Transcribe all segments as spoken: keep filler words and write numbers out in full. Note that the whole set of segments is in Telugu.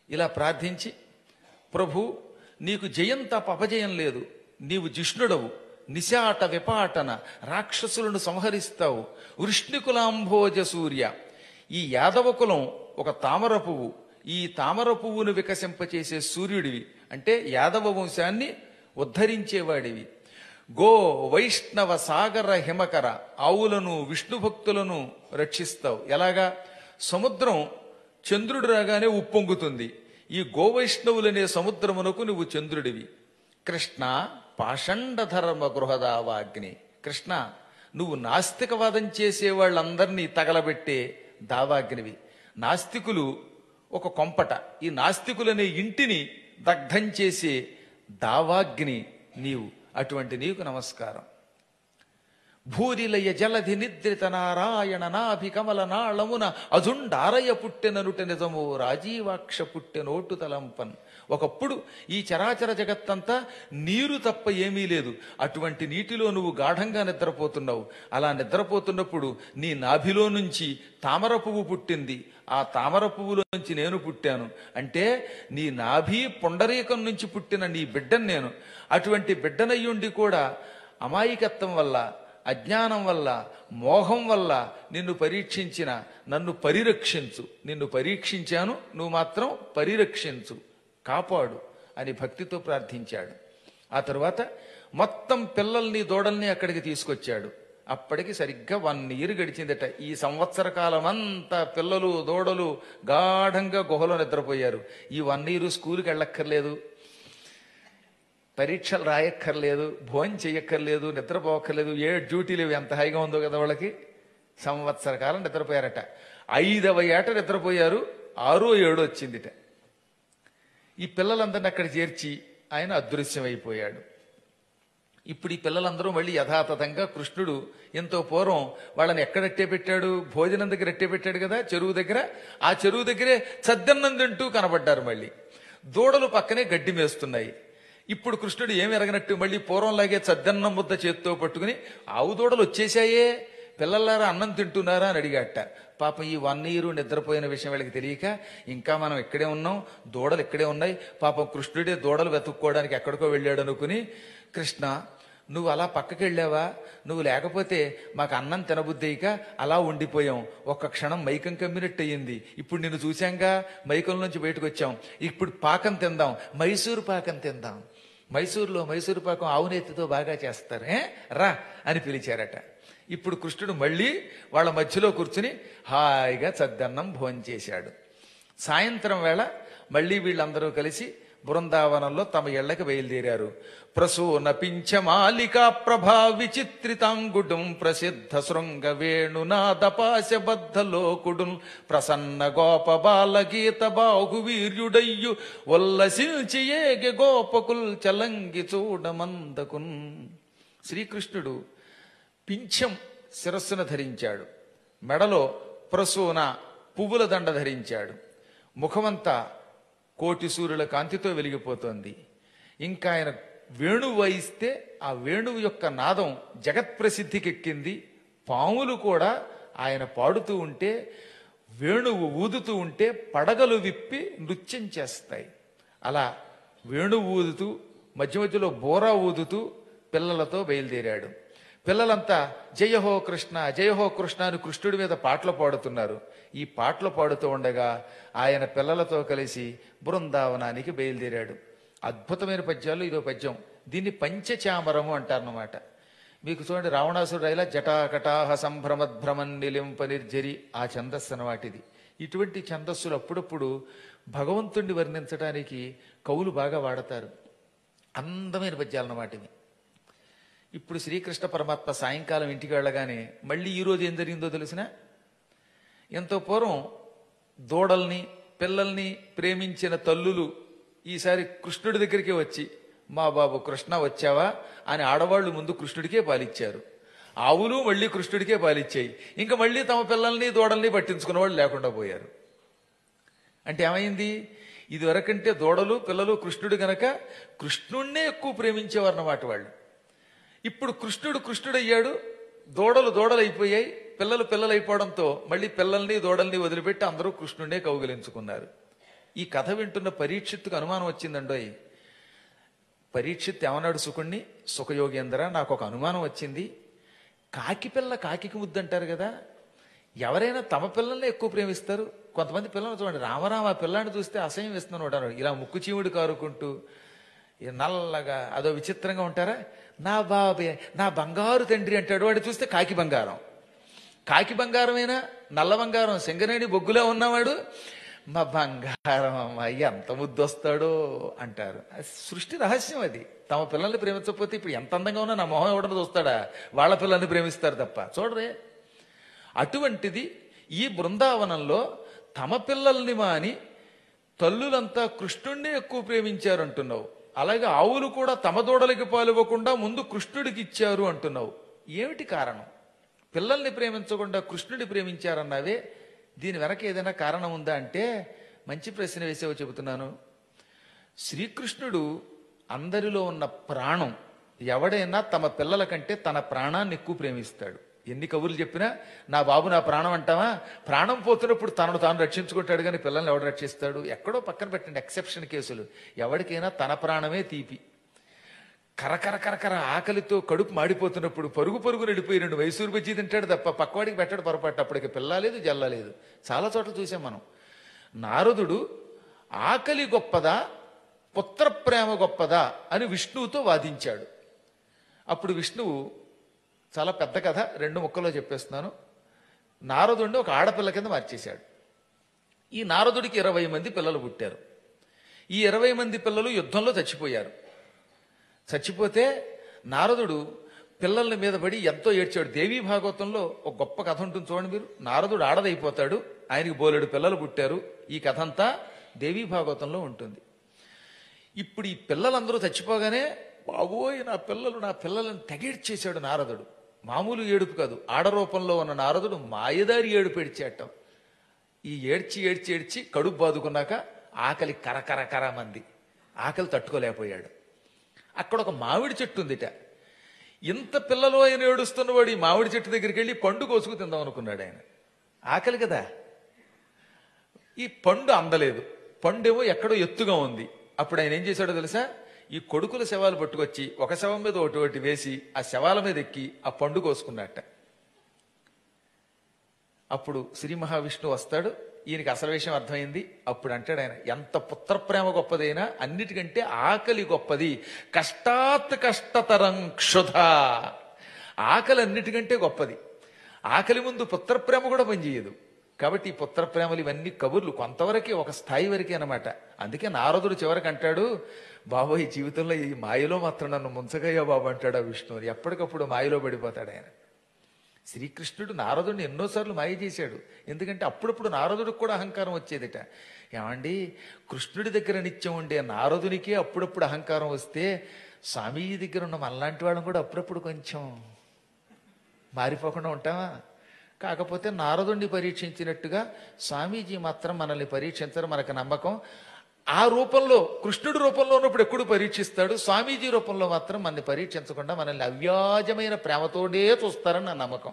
ఇలా ప్రార్థించి, ప్రభు నీకు జయం తప్ప అపజయం లేదు, నీవు జిష్ణుడవు, నిశాట విపాటన రాక్షసులను సంహరిస్తావు, వృష్ణికులాంభోజ సూర్య. ఈ యాదవ కులం ఒక తామర పువ్వు, ఈ తామర పువ్వును వికసింపచేసే సూర్యుడివి, అంటే యాదవ వంశాన్ని ఉద్ధరించేవాడివి. గో వైష్ణవ సాగర హిమకర, ఆవులను విష్ణు భక్తులను రక్షిస్తావు. ఎలాగా? సముద్రం చంద్రుడు రాగానే ఉప్పొంగుతుంది, ఈ గోవైష్ణవులనే సముద్రమునకు నువ్వు చంద్రుడివి. కృష్ణ పాషండ ధర్మ గృహదావాగ్ని. కృష్ణ నువ్వు నాస్తికవాదం చేసే వాళ్ళందరినీ తగలబెట్టే దావాగ్నివి. నాస్తికులు ఒక కొంపట, ఈ నాస్తికులనే ఇంటిని దగ్ధం చేసే దావాగ్ని నీవు. అటువంటి నీకు నమస్కారం. భూరిలయ జలధి నిద్రిత నారాయణ నాభి కమల నాళమున అజుండారయ పుట్టెననుట నిజము రాజీవాక్ష పుట్టెనోటు తలంపన్. ఒకప్పుడు ఈ చరాచర జగత్తంతా నీరు తప్ప ఏమీ లేదు, అటువంటి నీటిలో నువ్వు గాఢంగా నిద్రపోతున్నావు. అలా నిద్రపోతున్నప్పుడు నీ నాభిలో నుంచి తామర పువ్వు పుట్టింది, ఆ తామర పువ్వులోంచి నేను పుట్టాను. అంటే నీ నాభి పుండరీకం నుంచి పుట్టిన నీ బిడ్డను నేను. అటువంటి బిడ్డనయ్యుండి కూడా అమాయకత్వం వల్ల, అజ్ఞానం వల్ల, మోహం వల్ల నిన్ను పరీక్షించిన నన్ను పరిరక్షించు. నిన్ను పరీక్షించాను, నువ్వు మాత్రం పరిరక్షించు, కాపాడు అని భక్తితో ప్రార్థించాడు. ఆ తరువాత మొత్తం పిల్లల్ని దూడల్ని అక్కడికి తీసుకొచ్చాడు. అప్పటికి సరిగ్గా వన్ ఇయర్ గడిచిందట. ఈ సంవత్సర కాలం అంతా పిల్లలు దూడలు గాఢంగా గుహలో నిద్రపోయారు. ఈ వన్ ఇయర్ స్కూల్కి వెళ్ళక్కర్లేదు, పరీక్షలు రాయక్కర్లేదు, భోజనం చెయ్యక్కర్లేదు, నిద్రపోక్కర్లేదు, ఏ డ్యూటీలు ఎంత హాయిగా ఉందో కదా వాళ్ళకి. సంవత్సర కాలం నిద్రపోయారట. ఐదవ ఏట నిద్రపోయారు, ఆరో ఏడో వచ్చిందిట. ఈ పిల్లలందరినీ అక్కడ చేర్చి ఆయన అదృశ్యమైపోయాడు. ఇప్పుడు ఈ పిల్లలందరూ మళ్ళీ యథాతథంగా కృష్ణుడు ఎంతో పూర్వం వాళ్ళని ఎక్కడట్టే పెట్టాడు, భోజనం దగ్గర ఎట్టే పెట్టాడు కదా, చెరువు దగ్గర. ఆ చెరువు దగ్గరే చద్దన్నం తింటూ కనబడ్డారు. మళ్ళీ దూడలు పక్కనే గడ్డి మేస్తున్నాయి. ఇప్పుడు కృష్ణుడు ఏమి ఎరగనట్టు మళ్ళీ పూర్వంలాగే చద్దన్నం ముద్ద చేత్తో పట్టుకుని, ఆవు దూడలు వచ్చేసాయే, పిల్లలారా అన్నం తింటున్నారా అని అడిగాట. పాపం ఈ వన్ ఇయర్ నిద్రపోయిన విషయం వీళ్ళకి తెలియక, ఇంకా మనం ఇక్కడే ఉన్నాం, దూడలు ఇక్కడే ఉన్నాయి, పాపం కృష్ణుడే దూడలు వెతుక్కోవడానికి ఎక్కడికో వెళ్ళాడు అనుకుని, కృష్ణ నువ్వు అలా పక్కకి వెళ్ళావా, నువ్వు లేకపోతే మాకు అన్నం తినబుద్దయిక అలా ఉండిపోయాం, ఒక్క క్షణం మైకం కమ్మినట్టు అయ్యింది, ఇప్పుడు నిన్ను చూశాంగా మైకం నుంచి బయటకు వచ్చాం, ఇప్పుడు పాకం తిందాం, మైసూరు పాకం తిందాం, మైసూరులో మైసూరు పాకం ఆవునేతితో బాగా చేస్తారు, ఏ రా అని పిలిచారట. ఇప్పుడు కృష్ణుడు మళ్ళీ వాళ్ళ మధ్యలో కూర్చుని హాయిగా చద్దన్నం భోంచేశాడు. సాయంత్రం వేళ మళ్ళీ వీళ్ళందరూ కలిసి బృందావనంలో తమ ఇళ్లకు బయలుదేరారు. ప్రసూన పింఛమాలికా ప్రభా విచిత్రితాంగుడుం ప్రసిద్ధ శృంగ వేణునాదపాశబద్ధ లోకుడుం ప్రసన్న గోప బాలగీత బాహు వీర్యుడయ్యు ఉల్లసించి ఏగె గోపకుల్ చలంగి చూడమందకున్. శ్రీకృష్ణుడు పింఛం శిరస్సును ధరించాడు, మెడలో ప్రసూన పువ్వుల దండ ధరించాడు, ముఖమంతా కోటి సూర్యుల కాంతితో వెలిగిపోతోంది. ఇంకా ఆయన వేణువు వాయిస్తే ఆ వేణువు యొక్క నాదం జగత్ప్రసిద్ధికెక్కింది. పాములు కూడా ఆయన పాడుతూ ఉంటే, వేణువు ఊదుతూ ఉంటే పడగలు విప్పి నృత్యం చేస్తాయి. అలా వేణువు ఊదుతూ మధ్య మధ్యలో బోరా ఊదుతూ పిల్లలతో బయలుదేరాడు. పిల్లలంతా జయహో కృష్ణ జయహో కృష్ణ అని కృష్ణుడి మీద పాటలు పాడుతున్నారు. ఈ పాటలు పాడుతూ ఉండగా ఆయన పిల్లలతో కలిసి బృందావనానికి బయలుదేరాడు. అద్భుతమైన పద్యాలు ఇదో పద్యం, దీన్ని పంచచామరము అంటారన్నమాట. మీకు చూడండి, రావణాసురుడు ఇలా జటాకటాహ సంభ్రమద్భ్రమన్ నిలింప నిర్జరి, ఆ ఛందస్సు అన్నమాటిది. ఇటువంటి ఛందస్సులు అప్పుడప్పుడు భగవంతుణ్ణి వర్ణించడానికి కవులు బాగా వాడతారు. అందమైన పద్యాలు అన్నమాట ఇవి. ఇప్పుడు శ్రీకృష్ణ పరమాత్మ సాయంకాలం ఇంటికి వెళ్ళగానే మళ్ళీ ఈరోజు ఏం జరిగిందో తెలిసిన, ఎంతో పూర్వం దూడల్ని పిల్లల్ని ప్రేమించిన తల్లులు ఈసారి కృష్ణుడి దగ్గరికి వచ్చి, మా బాబు కృష్ణ వచ్చావా అని ఆడవాళ్లు ముందు కృష్ణుడికే పాలిచ్చారు. ఆవులు మళ్ళీ కృష్ణుడికే పాలిచ్చాయి. ఇంకా మళ్ళీ తమ పిల్లల్ని దూడల్ని పట్టించుకున్న వాళ్ళు లేకుండా పోయారు. అంటే ఏమైంది, ఇది వరకంటే దూడలు పిల్లలు కృష్ణుడు గనక కృష్ణుణ్ణే ఎక్కువ ప్రేమించేవారు అన్నమాట వాళ్ళు. ఇప్పుడు కృష్ణుడు కృష్ణుడు అయ్యాడు, దూడలు దూడలు అయిపోయాయి, పిల్లలు పిల్లలు అయిపోవడంతో మళ్ళీ పిల్లల్ని దూడల్ని వదిలిపెట్టి అందరూ కృష్ణుడినే కౌగిలించుకున్నారు. ఈ కథ వింటున్న పరీక్షిత్తుకు అనుమానం వచ్చిందండోయ్. పరీక్షిత్ ఏమన్నాడు సుకుణ్ణి, సుఖయోగేంద్ర నాకు ఒక అనుమానం వచ్చింది. కాకి పిల్ల కాకి ముద్దంటారు కదా, ఎవరైనా తమ పిల్లల్ని ఎక్కువ ప్రేమిస్తారు. కొంతమంది పిల్లలు చూడండి, రామరామ ఆ పిల్లాన్ని చూస్తే అసహ్యం వేస్తున్నాడు అన్నాడు, ఇలా ముక్కు చీవుడు కారుకుంటూ నల్లగా అదో విచిత్రంగా ఉంటారా. నా బాబే నా బంగారు తండ్రి అంటాడు, వాడు చూస్తే కాకి బంగారం. కాకి బంగారమేనా, నల్ల బంగారం సింగరేణి బొగ్గులో ఉన్నవాడు మా బంగారం అమ్మ ఎంత ముద్దొస్తాడో అంటారు. సృష్టి రహస్యం అది. తమ పిల్లల్ని ప్రేమించకపోతే ఇప్పుడు ఎంత అందంగా ఉన్నా నా మొహం ఎవడన్నా చూస్తాడా, వాళ్ళ పిల్లల్ని ప్రేమిస్తారు తప్ప. చూడరే, అటువంటిది ఈ బృందావనంలో తమ పిల్లల్ని మాని తల్లులంతా కృష్ణుణ్ణి ఎక్కువ ప్రేమించారు అంటున్నావు. అలాగే ఆవులు కూడా తమ దూడలకి పాలివ్వకుండా ముందు కృష్ణుడికి ఇచ్చారు అంటున్నావు. ఏమిటి కారణం? పిల్లల్ని ప్రేమించకుండా కృష్ణుడిని ప్రేమించారన్నావే, దీని వెనక ఏదైనా కారణం ఉందా అంటే మంచి ప్రశ్న వేసేవో చెబుతున్నాను. శ్రీకృష్ణుడు అందరిలో ఉన్న ప్రాణం. ఎవడైనా తమ పిల్లల కంటే తన ప్రాణాన్ని ఎక్కువ ప్రేమిస్తాడు. ఎన్ని కబుర్లు చెప్పినా నా బాబు నా ప్రాణం అంటావా, ప్రాణం పోతున్నప్పుడు తనను తాను రక్షించుకుంటాడు కానీ పిల్లల్ని ఎవడు రక్షిస్తాడు? ఎక్కడో పక్కన పెట్టండి ఎక్సెప్షన్ కేసులు. ఎవరికైనా తన ప్రాణమే తీపి. కరకర కరకర ఆకలితో కడుపు మాడిపోతున్నప్పుడు పరుగు పరుగు నడిపోయి రెండు మైసూరు బజ్జీ తింటాడు తప్ప పక్కవాడికి పెట్టాడు పొరపాటు. అప్పటికి పిల్ల లేదు జల్ల లేదు. చాలా చోట్ల చూసాం మనం. నారదుడు ఆకలి గొప్పదా పుత్ర ప్రేమ గొప్పదా అని విష్ణువుతో వాదించాడు. అప్పుడు విష్ణువు చాలా పెద్ద కథ, రెండు ముక్కల్లో చెప్పేస్తున్నాను. నారదుడిని ఒక ఆడపిల్ల కింద మార్చేశాడు. ఈ నారదుడికి ఇరవై మంది పిల్లలు పుట్టారు. ఈ ఇరవై మంది పిల్లలు యుద్ధంలో చచ్చిపోయారు. చచ్చిపోతే నారదుడు పిల్లల మీద పడి ఎంతో ఏడ్చాడు. దేవీ భాగవతంలో ఒక గొప్ప కథ ఉంటుంది చూడండి మీరు. నారదుడు ఆడదైపోతాడు, ఆయనకి బోలెడు పిల్లలు పుట్టారు. ఈ కథ అంతా దేవీ భాగవతంలో ఉంటుంది. ఇప్పుడు ఈ పిల్లలందరూ చచ్చిపోగానే బాబోయ్ నా పిల్లలు నా పిల్లలను తెగేడ్చేశాడు నారదుడు. మామూలు ఏడుపు కాదు, ఆడరూపంలో ఉన్న నారదుడు మాయదారి ఏడుపు ఏడ్చేయటం. ఈ ఏడ్చి ఏడ్చి ఏడ్చి కడుపు బాదుకున్నాక ఆకలి కరకర కర మంది, ఆకలి తట్టుకోలేకపోయాడు. అక్కడ ఒక మామిడి చెట్టు ఉందిట. ఇంత పిల్లలు ఆయన ఏడుస్తున్నవాడు ఈ మామిడి చెట్టు దగ్గరికి వెళ్ళి పండు కోసుకు తిందాం అనుకున్నాడు. ఆయన ఆకలి కదా. ఈ పండు అందలేదు, పండేమో ఎక్కడో ఎత్తుగా ఉంది. అప్పుడు ఆయన ఏం చేశాడో తెలుసా, ఈ కొడుకుల శవాలు పట్టుకొచ్చి ఒక శవం మీద ఒకటి ఒకటి వేసి ఆ శవాల మీద ఎక్కి ఆ పండు కోసుకున్నట్ట. అప్పుడు శ్రీ మహావిష్ణువు వస్తాడు, ఈయనకి అసలు విషయం అర్థమైంది. అప్పుడు అంటాడు ఆయన, ఎంత పుత్రప్రేమ గొప్పదైనా అన్నిటికంటే ఆకలి గొప్పది. కష్టాత్ కష్టతరం క్షుధ. ఆకలి అన్నిటికంటే గొప్పది. ఆకలి ముందు పుత్రప్రేమ కూడా పనిచేయదు. కాబట్టి ఈ పుత్రప్రేమలు ఇవన్నీ కబుర్లు కొంతవరకే, ఒక స్థాయి వరకే అనమాట. అందుకే నారదుడు చివరికి అంటాడు, బాబు ఈ జీవితంలో ఈ మాయలో మాత్రం నన్ను ముంచగయ్యా బాబు అంటాడు ఆ విష్ణువు. ఎప్పటికప్పుడు మాయలో పడిపోతాడు ఆయన. శ్రీకృష్ణుడు నారదుడిని ఎన్నోసార్లు మాయ చేశాడు. ఎందుకంటే అప్పుడప్పుడు నారదుడికి కూడా అహంకారం వచ్చేదిట. ఏమండి, కృష్ణుడి దగ్గర నిత్యం ఉండే నారదునికి అప్పుడప్పుడు అహంకారం వస్తే స్వామీజీ దగ్గర ఉన్న మనలాంటి వాళ్ళం కూడా అప్పుడప్పుడు కొంచెం మారిపోకుండా ఉంటామా? కాకపోతే నారదుడిని పరీక్షించినట్టుగా స్వామీజీ మాత్రం మనల్ని పరీక్షించరు, మనకు నమ్మకం. ఆ రూపంలో కృష్ణుడి రూపంలో ఉన్నప్పుడు ఎప్పుడు పరీక్షిస్తాడు, స్వామీజీ రూపంలో మాత్రం మనల్ని పరీక్షించకుండా మనల్ని అవ్యాజమైన ప్రేమతోనే చూస్తారని నా నమ్మకం.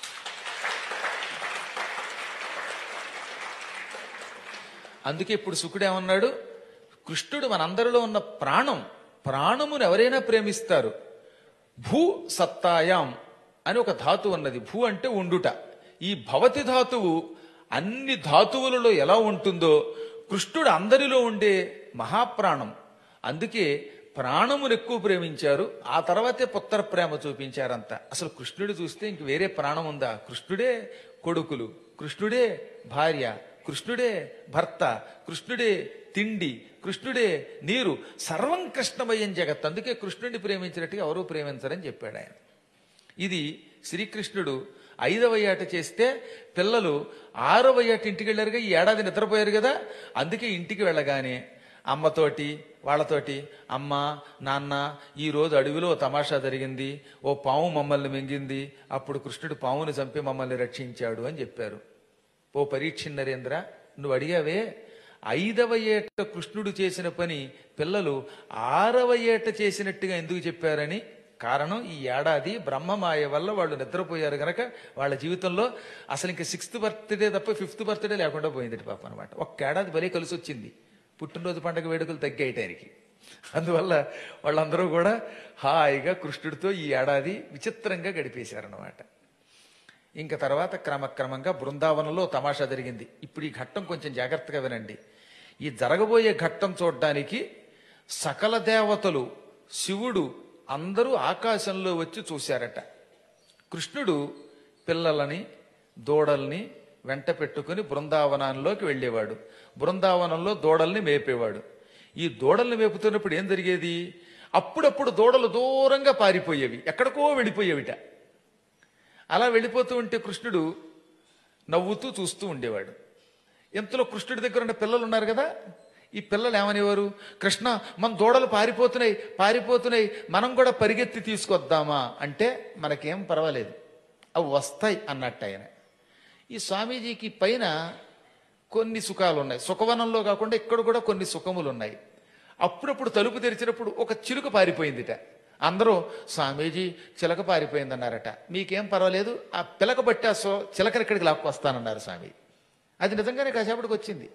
అందుకే ఇప్పుడు శుకుడు ఏమన్నాడు, కృష్ణుడు మనందరిలో ఉన్న ప్రాణం, ప్రాణమును ఎవరైనా ప్రేమిస్తారు. భూ సత్తాయాం అని ఒక ధాతువు ఉన్నది. భూ అంటే ఉండుట. ఈ భవతి ధాతువు అన్ని ధాతువులలో ఎలా ఉంటుందో కృష్ణుడు అందరిలో ఉండే మహాప్రాణం. అందుకే ప్రాణమును ఎక్కువ ప్రేమించారు, ఆ తర్వాతే పుత్ర ప్రేమ చూపించారంత. అసలు కృష్ణుడు చూస్తే ఇంక వేరే ప్రాణం ఉందా? కృష్ణుడే కొడుకులు, కృష్ణుడే భార్య, కృష్ణుడే భర్త, కృష్ణుడే తిండి, కృష్ణుడే నీరు, సర్వం కృష్ణమయం జగత్. అందుకే కృష్ణుడిని ప్రేమించినట్టుగా ఎవరూ ప్రేమించరని చెప్పాడు ఆయన. ఇది శ్రీకృష్ణుడు ఐదవ ఏట చేస్తే పిల్లలు ఆరవ ఏట ఇంటికి వెళ్ళారుగా, ఈ ఏడాది నిద్రపోయారు కదా. అందుకే ఇంటికి వెళ్ళగానే అమ్మతోటి వాళ్ళతోటి, అమ్మ నాన్న ఈ రోజు అడవిలో తమాషా జరిగింది, ఓ పాము మమ్మల్ని మింగింది, అప్పుడు కృష్ణుడు పాముని చంపి మమ్మల్ని రక్షించాడు అని చెప్పారు. ఓ పరీక్ష నరేంద్ర, నువ్వు అడిగావే ఐదవ ఏట కృష్ణుడు చేసిన పని పిల్లలు ఆరవ ఏట చేసినట్టుగా ఎందుకు చెప్పారని కారణం, ఈ ఏడాది బ్రహ్మమాయ వల్ల వాళ్ళు నిద్రపోయారు గనక వాళ్ళ జీవితంలో అసలు ఇంకా సిక్స్త్ బర్త్డే తప్ప ఫిఫ్త్ బర్త్డే లేకుండా పోయింది పాప అనమాట. ఒక్క ఏడాది భలే కలిసి వచ్చింది. పుట్టినరోజు పండగ వేడుకలు తగ్గాయి ఆయనకి. అందువల్ల వాళ్ళందరూ కూడా హాయిగా కృష్ణుడితో ఈ ఏడాది విచిత్రంగా గడిపేశారన్నమాట. ఇంకా తర్వాత క్రమక్రమంగా బృందావనంలో తమాషా జరిగింది. ఇప్పుడు ఈ ఘట్టం కొంచెం జాగ్రత్తగా వినండి. ఈ జరగబోయే ఘట్టం చూడడానికి సకల దేవతలు, శివుడు అందరూ ఆకాశంలో వచ్చి చూశారట. కృష్ణుడు పిల్లలని దూడల్ని వెంట పెట్టుకుని బృందావనంలోకి వెళ్ళేవాడు. బృందావనంలో దూడల్ని మేపేవాడు. ఈ దూడల్ని మేపుతున్నప్పుడు ఏం జరిగేది, అప్పుడప్పుడు దూడలు దూరంగా పారిపోయేవి, ఎక్కడికో వెళ్ళిపోయేవిట. అలా వెళ్ళిపోతూ ఉంటే కృష్ణుడు నవ్వుతూ చూస్తూ ఉండేవాడు. ఇంతలో కృష్ణుడి దగ్గర ఉన్న పిల్లలు ఉన్నారు కదా, ఈ పిల్లలు ఏమనేవారు, కృష్ణ మన దూడలు పారిపోతున్నాయి పారిపోతున్నాయి మనం కూడా పరిగెత్తి తీసుకొద్దామా అంటే, మనకేం పర్వాలేదు అవి వస్తాయి అన్నట్టు ఆయన. ఈ స్వామీజీకి పైన కొన్ని సుఖాలు ఉన్నాయి, సుఖవనంలో కాకుండా ఇక్కడ కూడా కొన్ని సుఖములు ఉన్నాయి. అప్పుడప్పుడు తలుపు తెరిచినప్పుడు ఒక చిలుక పారిపోయిందిట. అందరూ స్వామీజీ చిలక పారిపోయిందన్నారట. మీకేం పర్వాలేదు, ఆ పిలక బట్టి ఆ సో చిలకని ఇక్కడికి లాక్కొస్తానన్నారు స్వామి. అది నిజంగానే కాసేపటికి వచ్చింది.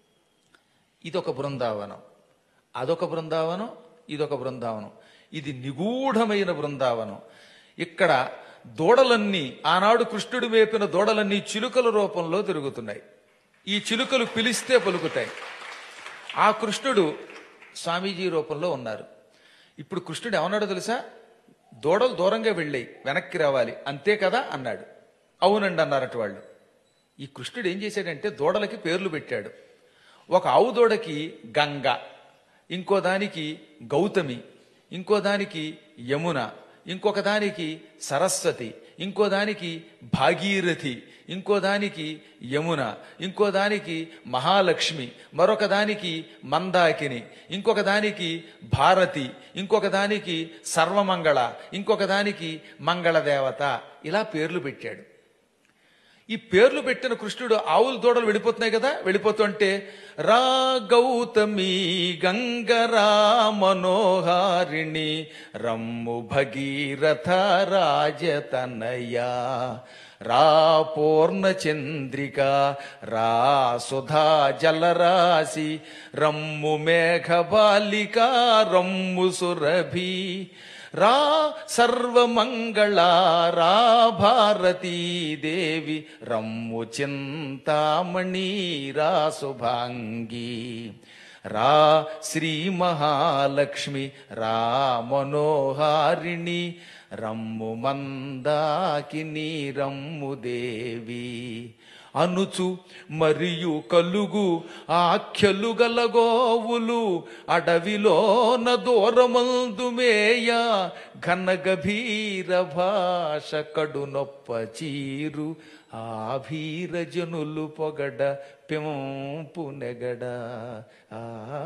ఇదొక బృందావనం, అదొక బృందావనం, ఇదొక బృందావనం. ఇది నిగూఢమైన బృందావనం. ఇక్కడ దూడలన్నీ, ఆనాడు కృష్ణుడు మేపిన దూడలన్నీ చిలుకల రూపంలో తిరుగుతున్నాయి. ఈ చిలుకలు పిలిస్తే పలుకుతాయి. ఆ కృష్ణుడు స్వామీజీ రూపంలో ఉన్నారు. ఇప్పుడు కృష్ణుడు ఏమన్నాడో తెలుసా, దూడలు దూరంగా వెళ్ళాయి వెనక్కి రావాలి అంతే కదా అన్నాడు. అవునండి అన్నారట వాళ్ళు. ఈ కృష్ణుడు ఏం చేశాడంటే దూడలకి పేర్లు పెట్టాడు. ఒక ఆవు దూడకి గంగ, ఇంకో దానికి గౌతమి, ఇంకో దానికి యమున, ఇంకొక దానికి సరస్వతి, ఇంకో దానికి భాగీరథి, ఇంకో దానికి యమున, ఇంకో దానికి మహాలక్ష్మి, మరొక దానికి మందాకిని, ఇంకొక దానికి భారతి, ఇంకొక దానికి సర్వమంగళ, ఇంకొక దానికి మంగళదేవత. ఇలా పేర్లు పెట్టాడు. ఈ పేర్లు పెట్టిన కృష్ణుడు ఆవులు దూడలు వెళ్ళిపోతున్నాయి కదా, వెళ్ళిపోతుంటే రా గౌతమి గంగరా మనోహారిణి రమ్ము భగీరథ రాజతనయా రా పూర్ణ చంద్రిక రా సుధా జలరాశి రమ్ము మేఘబాలిక రమ్ము సురభి రా సర్వమంగళ రా భారతీ దేవి రమ్ము చింతామణి రా శుభాంగి రా శ్రీ మహాలక్ష్మి రా మనోహారిణి రమ్ము మందాకిని రమ్ము దేవి అనుచు మరియు కలుగు ఆఖ్యలు గలగోవులు అడవిలోన దూరమందుమేయ ఘన గభీర భాష కడు నొప్ప చీరు ఆభీర జనులు పొగడ పెంపు నెగడ ఆ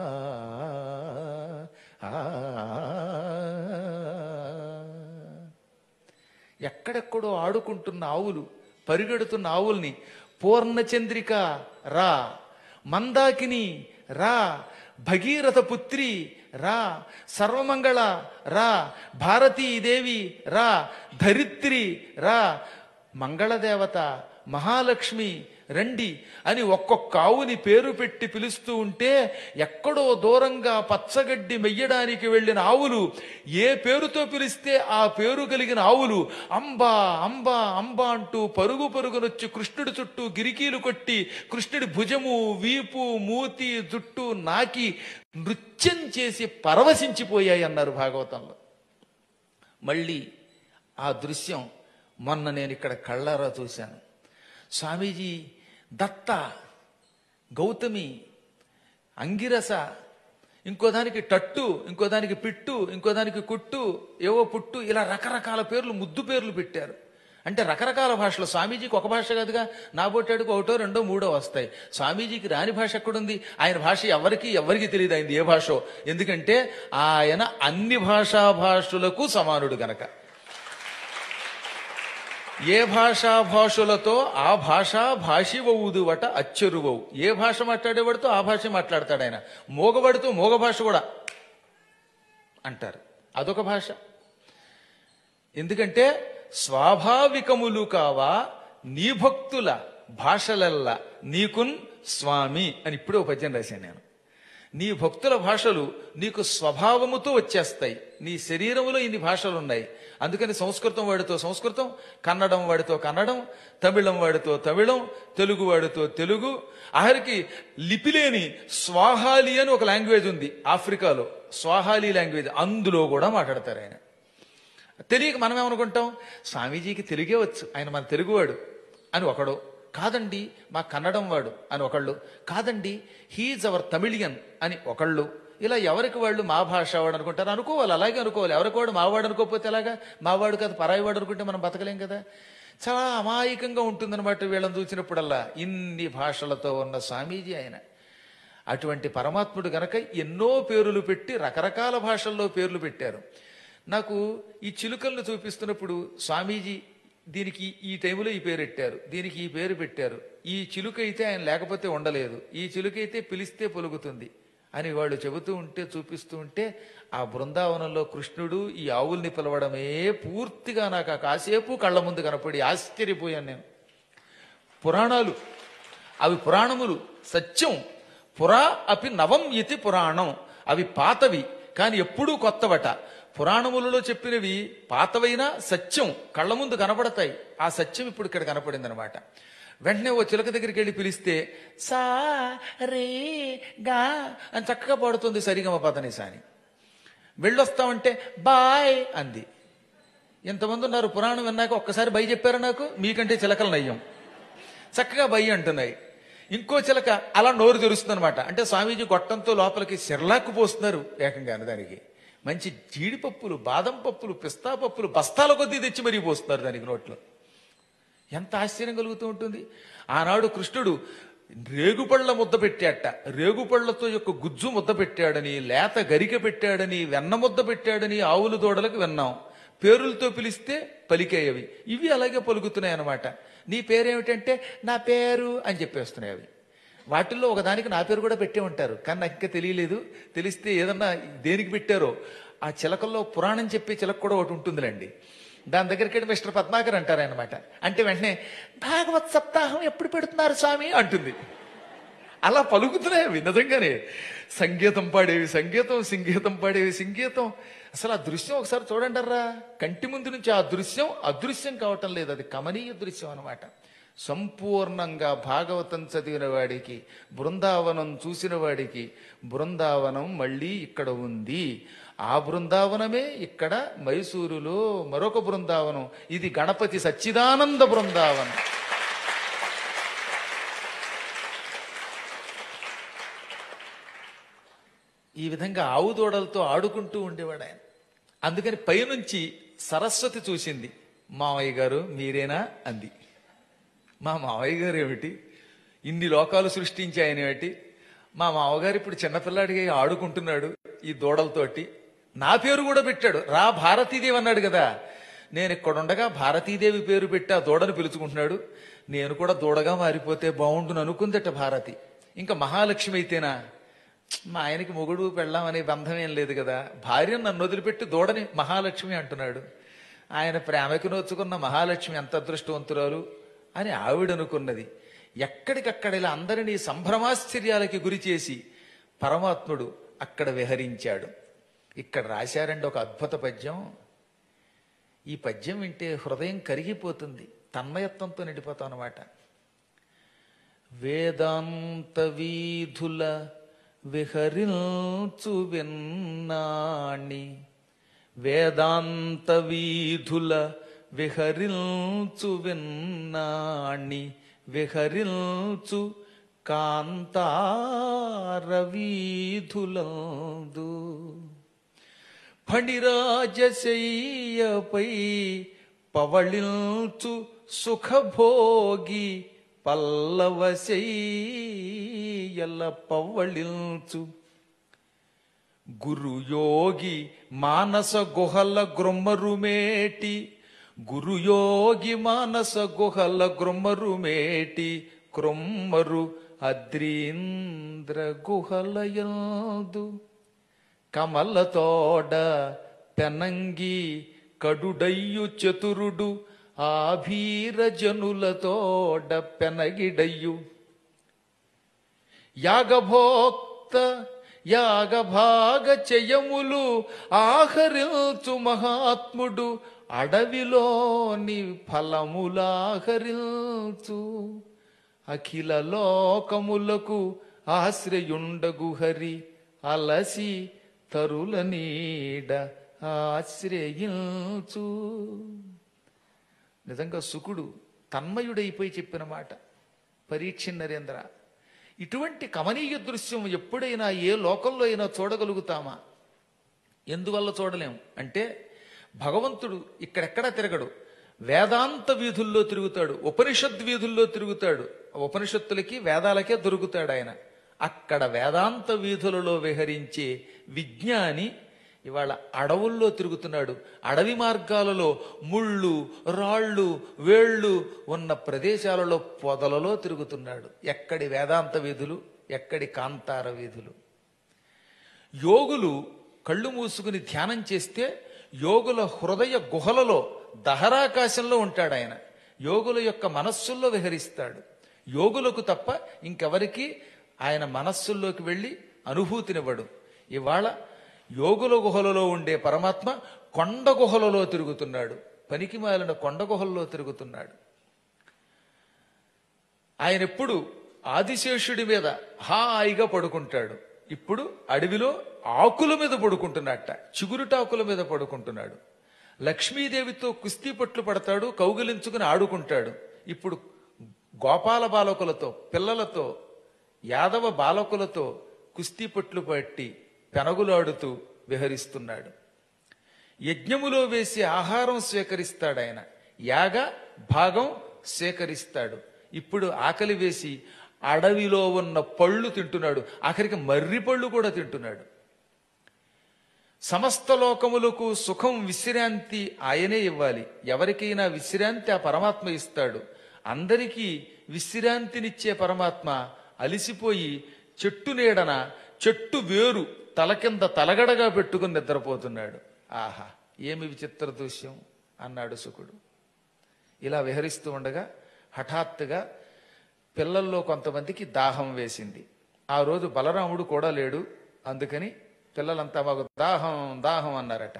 ఎక్కడెక్కడో ఆడుకుంటున్న ఆవులు, పరిగెడుతున్న ఆవుల్ని పూర్ణచంద్రిక రా, మందాకిని రా, భగీరథ పుత్రి రా, సర్వమంగళ రా, భారతీదేవి రా, ధరిత్రి రా, మంగళదేవత మహాలక్ష్మి రండి అని ఒక్కొక్క ఆవుని పేరు పెట్టి పిలుస్తూ ఉంటే ఎక్కడో దూరంగా పచ్చగడ్డి మెయ్యడానికి వెళ్ళిన ఆవులు ఏ పేరుతో పిలిస్తే ఆ పేరు కలిగిన ఆవులు అంబా అంబా అంబా అంటూ పరుగు పరుగునొచ్చి కృష్ణుడి చుట్టూ గిరికీలు కొట్టి కృష్ణుడి భుజము, వీపు, మూతి, జుట్టు నాకి నృత్యం చేసి పరవశించిపోయాయి అన్నారు భాగవతంలో. మళ్ళీ ఆ దృశ్యం మొన్న నేను ఇక్కడ కళ్ళారా చూశాను. స్వామీజీ దత్త, గౌతమి, అంగిరస, ఇంకో దానికి టట్టు, ఇంకో దానికి పిట్టు, ఇంకో దానికి కుట్టు, ఏవో పుట్టు, ఇలా రకరకాల పేర్లు, ముద్దు పేర్లు పెట్టారు. అంటే రకరకాల భాషలు. స్వామీజీకి ఒక భాష కాదుగా, నాబోటాడికి ఒకటో రెండో మూడో వస్తాయి. స్వామీజీకి రాని భాష ఎక్కడుంది? ఆయన భాష ఎవరికి ఎవరికి తెలియదు అయింది ఏ భాషో. ఎందుకంటే ఆయన అన్ని భాషా భాషలకు సమానుడు గనక. ఏ భాషా భాషలతో ఆ భాషా భాషివవుదువట అచ్చెరువవు. ఏ భాష మాట్లాడేవాడితో ఆ భాష మాట్లాడతాడు ఆయన. మోగవాడితో మోగ భాష కూడా అంటారు, అదొక భాష. ఎందుకంటే స్వాభావికములు కావా నీ భక్తుల భాషలల్లా నీకున్ స్వామి అని ఇప్పుడే ఒక పద్యం రాశాను నేను. నీ భక్తుల భాషలు నీకు స్వభావముతో వచ్చేస్తాయి. నీ శరీరములో ఇన్ని భాషలు ఉన్నాయి. అందుకని సంస్కృతం వాడితో సంస్కృతం, కన్నడం వాడితో కన్నడం, తమిళం వాడితో తమిళం, తెలుగు వాడితో తెలుగు, ఆఖరికి లిపిలేని స్వాహాలి అని ఒక లాంగ్వేజ్ ఉంది ఆఫ్రికాలో. స్వాహాలి లాంగ్వేజ్, అందులో కూడా మాట్లాడతారు ఆయన. తెలియక మనం ఏమనుకుంటాం, స్వామీజీకి తెలుగే వచ్చు, ఆయన మన తెలుగువాడు అని ఒకడు. కాదండి మా కన్నడం వాడు అని ఒకళ్ళు. కాదండి హీజ్ అవర్ తమిళియన్ అని ఒకళ్ళు. ఇలా ఎవరికి వాళ్ళు మా భాష వాడు అనుకుంటారు. అనుకోవాలి, అలాగే అనుకోవాలి. ఎవరికి వాడు మావాడు అనుకోకపోతే ఎలాగా? మావాడు కాదు పరాయి వాడు అనుకుంటే మనం బతకలేం కదా. చాలా అమాయకంగా ఉంటుందన్నమాట వీళ్ళని చూసినప్పుడల్లా. ఇన్ని భాషలతో ఉన్న స్వామీజీ ఆయన. అటువంటి పరమాత్ముడు గనక ఎన్నో పేర్లు పెట్టి రకరకాల భాషల్లో పేర్లు పెట్టారు. నాకు ఈ చిలుకలను చూపిస్తున్నప్పుడు స్వామీజీ దీనికి ఈ టైంలో ఈ పేరు పెట్టారు, దీనికి ఈ పేరు పెట్టారు, ఈ చిలుక అయితే ఆయన లేకపోతే ఉండలేదు, ఈ చిలుక అయితే పిలిస్తే పలుకుతుంది అని వాళ్ళు చెబుతూ ఉంటే చూపిస్తూ ఉంటే ఆ బృందావనంలో కృష్ణుడు ఈ ఆవుల్ని పిలవడమే పూర్తిగా నాకు ఆ కాసేపు కళ్ళ ముందు కనపడి ఆశ్చర్యపోయాను నేను. పురాణాలు అవి పురాణములు సత్యం. పురా అపి నవం ఇతి పురాణం. అవి పాతవి కానీ ఎప్పుడూ కొత్తవట. పురాణములలో చెప్పినవి పాతవైనా సత్యం కళ్ళ ముందు కనపడతాయి. ఆ సత్యం ఇప్పుడు ఇక్కడ కనపడింది అనమాట. వెంటనే ఓ చిలక దగ్గరికి వెళ్ళి పిలిస్తే సా రే గా అని చక్కగా పాడుతుంది సరిగమ పదని సాని. వెళ్ళొస్తామంటే బాయ్ అంది. ఎంతమంది ఉన్నారు పురాణం విన్నాక ఒక్కసారి బై చెప్పారు నాకు? మీకంటే చిలకలు నయ్యం. చక్కగా బై అంటున్నాయి. ఇంకో చిలక అలా నోరు తెరుస్తుంది అనమాట. అంటే స్వామీజీ గొట్టంతో లోపలికి సిర్లాక్కు పోస్తున్నారు ఏకంగా. దానికి మంచి జీడిపప్పులు, బాదం పప్పులు, పిస్తా పప్పులు బస్తాల కొద్దీ తెచ్చి మరీ పోస్తున్నారు దానికి నోట్లో. ఎంత ఆశ్చర్యం కలుగుతూ ఉంటుంది. ఆనాడు కృష్ణుడు రేగుపళ్ళ ముద్ద పెట్టాట. రేగుపళ్లతో యొక్క గుజ్జు ముద్ద పెట్టాడని, లేత గరిక పెట్టాడని, వెన్న ముద్ద పెట్టాడని ఆవులు దూడలకు విన్నాం. పేరులతో పిలిస్తే పలికేయవి. ఇవి అలాగే పలుకుతున్నాయి అన్నమాట. నీ పేరేమిటంటే నా పేరు అని చెప్పేస్తున్నాయి అవి. వాటిల్లో ఒకదానికి నా పేరు కూడా పెట్టే ఉంటారు కానీ నాకు ఇంకా తెలియలేదు. తెలిస్తే ఏదన్నా దేనికి పెట్టారో. ఆ చిలకల్లో పురాణం చెప్పే చిలక కూడా ఒకటి ఉంటుందిలేండి. దాని దగ్గరికి వెళ్ళి మిస్టర్ పద్మాకర్ అంటారు అనమాట. అంటే వెంటనే భాగవత్ సప్తాహం ఎప్పుడు పెడుతున్నారు స్వామి అంటుంది. అలా పలుకుతున్నాయి అవి నిజంగానే. సంగీతం పాడేవి సంగీతం, సింగీతం పాడేవి సింగీతం. అసలు ఆ దృశ్యం ఒకసారి చూడండిర్రా. కంటి ముందు నుంచి ఆ దృశ్యం అదృశ్యం కావటం లేదు, అది కమనీయ దృశ్యం అనమాట. సంపూర్ణంగా భాగవతం చదివిన వాడికి, బృందావనం చూసిన వాడికి బృందావనం మళ్ళీ ఇక్కడ ఉంది. ఆ బృందావనమే ఇక్కడ మైసూరులో మరొక బృందావనం. ఇది గణపతి సచ్చిదానంద బృందావనం. ఈ విధంగా ఆవు దూడలతో ఆడుకుంటూ ఉండేవాడు ఆయన. అందుకని పైనుంచి సరస్వతి చూసింది. మావయ్య గారు మీరేనా అంది. మా మావయ్య గారు ఏమిటి, ఇన్ని లోకాలు సృష్టించి ఆయన ఏమిటి, మా మావగారు ఇప్పుడు చిన్నపిల్లాడిగా ఆడుకుంటున్నాడు ఈ దూడలతోటి. నా పేరు కూడా పెట్టాడు, రా భారతీదేవి అన్నాడు కదా. నేను ఇక్కడుండగా భారతీదేవి పేరు పెట్టి ఆ దూడను పిలుచుకుంటున్నాడు. నేను కూడా దూడగా మారిపోతే బాగుండును అనుకుందట భారతి. ఇంకా మహాలక్ష్మి అయితేనా, మా ఆయనకి మొగుడు పెళ్ళాం అనే బంధం ఏం లేదు కదా, భార్యను నన్ను వదిలిపెట్టి దూడని మహాలక్ష్మి అంటున్నాడు. ఆయన ప్రేమకి నోచుకున్న మహాలక్ష్మి ఎంత అదృష్టవంతురాలు అని ఆవిడనుకున్నది. ఎక్కడికక్కడ ఇలా అందరినీ సంభ్రమాశ్చర్యాలకి గురి చేసి పరమాత్ముడు అక్కడ విహరించాడు. ఇక్కడ రాశారండి ఒక అద్భుత పద్యం. ఈ పద్యం వింటే హృదయం కరిగిపోతుంది, తన్మయత్వంతో నిండిపోతాం అన్నమాట. వేదాంత వీధుల విహరించు విన్నాణి, వేదాంత వీధుల విహరించు విన్నాణి, విహరించు కాంతార వీధులందు, ఫణిరాజశయ్యపై పవళించు సుఖభోగి, పల్లవశయ్యల పవ్వళించు గురుయోగి మానస గుహల గ్రొమ్మరుమేటి, గురుయోగి మానస గుహల గ్రొమ్మరుమేటి, క్రొమ్మరు అద్రీంద్ర గుహలయందు, కమలతోడ పెనంగి కడుడయ్యు చతురుడు, ఆభీర జనులతోడ పెనగిడయ్యు, యాగభోక్త యాగభాగ చెయములు ఆహరించు మహాత్ముడు అడవిలోని ఫలములాహరించు. అఖిల లోకములకు ఆశ్రయుండగు హరి అలసి తరుల నీడ ఆశ్రయించు. నిజంగా శుకుడు తన్మయుడైపోయి చెప్పిన మాట. పరీక్ష నరేంద్ర, ఇటువంటి కమనీయ దృశ్యం ఎప్పుడైనా ఏ లోకంలో అయినా చూడగలుగుతామా? ఎందువల్ల చూడలేం అంటే, భగవంతుడు ఇక్కడెక్కడా తిరగడు, వేదాంత వీధుల్లో తిరుగుతాడు, ఉపనిషద్ వీధుల్లో తిరుగుతాడు. ఉపనిషత్తులకి వేదాలకే దొరుకుతాడు ఆయన. అక్కడ వేదాంత వీధులలో విహరించే విజ్ఞాని ఇవాళ అడవుల్లో తిరుగుతున్నాడు. అడవి మార్గాలలో ముళ్ళు రాళ్ళు వేళ్ళు ఉన్న ప్రదేశాలలో పొదలలో తిరుగుతున్నాడు. ఎక్కడి వేదాంత వీధులు, ఎక్కడి కాంతార వీధులు. యోగులు కళ్ళు మూసుకుని ధ్యానం చేస్తే యోగుల హృదయ గుహలలో దహరాకాశంలో ఉంటాడు ఆయన. యోగుల యొక్క మనస్సుల్లో విహరిస్తాడు. యోగులకు తప్ప ఇంకెవరికి ఆయన మనస్సుల్లోకి వెళ్ళి అనుభూతినివ్వడు. ఇవాళ యోగుల గుహలలో ఉండే పరమాత్మ కొండ గుహలలో తిరుగుతున్నాడు. పనికి మాలిన కొండ గుహల్లో తిరుగుతున్నాడు. ఆయన ఎప్పుడు ఆదిశేషుడి మీద హాయిగా పడుకుంటాడు. ఇప్పుడు అడవిలో ఆకుల మీద పడుకుంటున్నట్ట, చిగురుటాకుల మీద పడుకుంటున్నాడు. లక్ష్మీదేవితో కుస్తీ పట్లు పడతాడు, కౌగిలించుకుని ఆడుకుంటాడు. ఇప్పుడు గోపాల బాలకులతో, పిల్లలతో, యాదవ బాలకులతో కుస్తీ పట్లు పట్టి పెనగులాడుతూ విహరిస్తున్నాడు. యజ్ఞములో వేసి ఆహారం స్వీకరిస్తాడు ఆయన. యాగ భాగం స్వీకరిస్తాడు. ఇప్పుడు ఆకలి వేసి అడవిలో ఉన్న పళ్ళు తింటున్నాడు. ఆఖరికి మర్రి పళ్ళు కూడా తింటున్నాడు. సమస్త లోకములకు సుఖం విశ్రాంతి ఆయనే ఇవ్వాలి. ఎవరికైనా విశ్రాంతి ఆ పరమాత్మ ఇస్తాడు. అందరికీ విశ్రాంతినిచ్చే పరమాత్మ అలిసిపోయి చెట్టు నీడన చెట్టు వేరు తల కింద తలగడగా పెట్టుకుని నిద్రపోతున్నాడు. ఆహా, ఏమి విచిత్ర దృశ్యం అన్నాడు శుకుడు. ఇలా విహరిస్తూ ఉండగా హఠాత్తుగా పిల్లల్లో కొంతమందికి దాహం వేసింది. ఆ రోజు బలరాముడు కూడా లేడు. అందుకని పిల్లలంతా మాకు దాహం దాహం అన్నారట.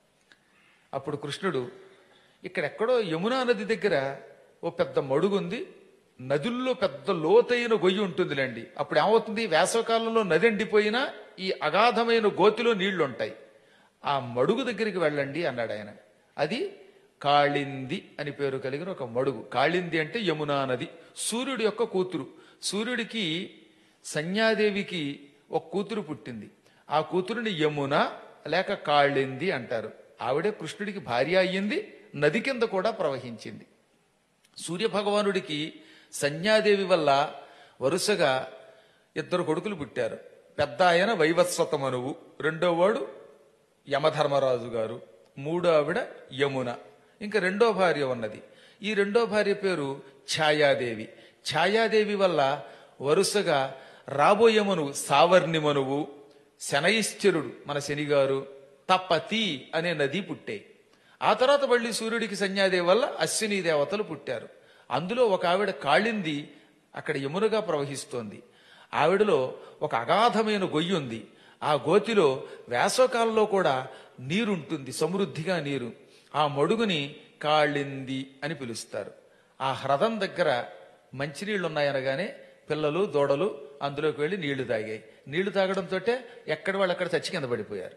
అప్పుడు కృష్ణుడు, ఇక్కడెక్కడో యమునా నది దగ్గర ఓ పెద్ద మడుగుంది, నదుల్లో పెద్ద లోతైన గొయ్యి ఉంటుందిలేండి. అప్పుడు ఏమవుతుంది, వేసవకాలంలో నది ఎండిపోయినా ఈ అగాధమైన గోతిలో నీళ్లు ఉంటాయి. ఆ మడుగు దగ్గరికి వెళ్ళండి అన్నాడు ఆయన. అది కాళింది అని పేరు కలిగిన ఒక మడుగు. కాళింది అంటే యమునా నది, సూర్యుడి యొక్క కూతురు. సూర్యుడికి సంజ్ఞాదేవికి ఒక కూతురు పుట్టింది. ఆ కూతురుని యమున లేక కాళింది అంటారు. ఆవిడే కృష్ణుడికి భార్య అయ్యింది, నది కింద కూడా ప్రవహించింది. సూర్యభగవానుడికి సంజ్ఞాదేవి వల్ల వరుసగా ఇద్దరు కొడుకులు పుట్టారు. పెద్ద ఆయన వైవస్వతమనువు, రెండో వాడు యమధర్మరాజు గారు, మూడో ఆవిడ యమున. ఇంకా రెండో భార్య ఉన్నది. ఈ రెండో భార్య పేరు ఛాయాదేవి. ఛాయాదేవి వల్ల వరుసగా రాబోయే మనువు సావర్ణి మనువు, శనైశ్చరుడు మన శనిగారు, తపతి అనే నది పుట్టాయి. ఆ తర్వాత మళ్ళీ సూర్యుడికి సంజ్ఞాదేవి వల్ల అశ్విని దేవతలు పుట్టారు. అందులో ఒక ఆవిడ కాళింది అక్కడ యమునగా ప్రవహిస్తోంది. ఆవిడలో ఒక అగాధమైన గొయ్యి ఉంది. ఆ గోతిలో వేసవకాలంలో కూడా నీరుంటుంది, సమృద్ధిగా నీరు. ఆ మడుగుని కాళింది అని పిలుస్తారు. ఆ హ్రదం దగ్గర మంచినీళ్లు ఉన్నాయనగానే పిల్లలు దూడలు అందులోకి వెళ్ళి నీళ్లు తాగాయి. నీళ్లు తాగడంతో ఎక్కడ వాళ్ళు అక్కడ చచ్చి కింద పడిపోయారు.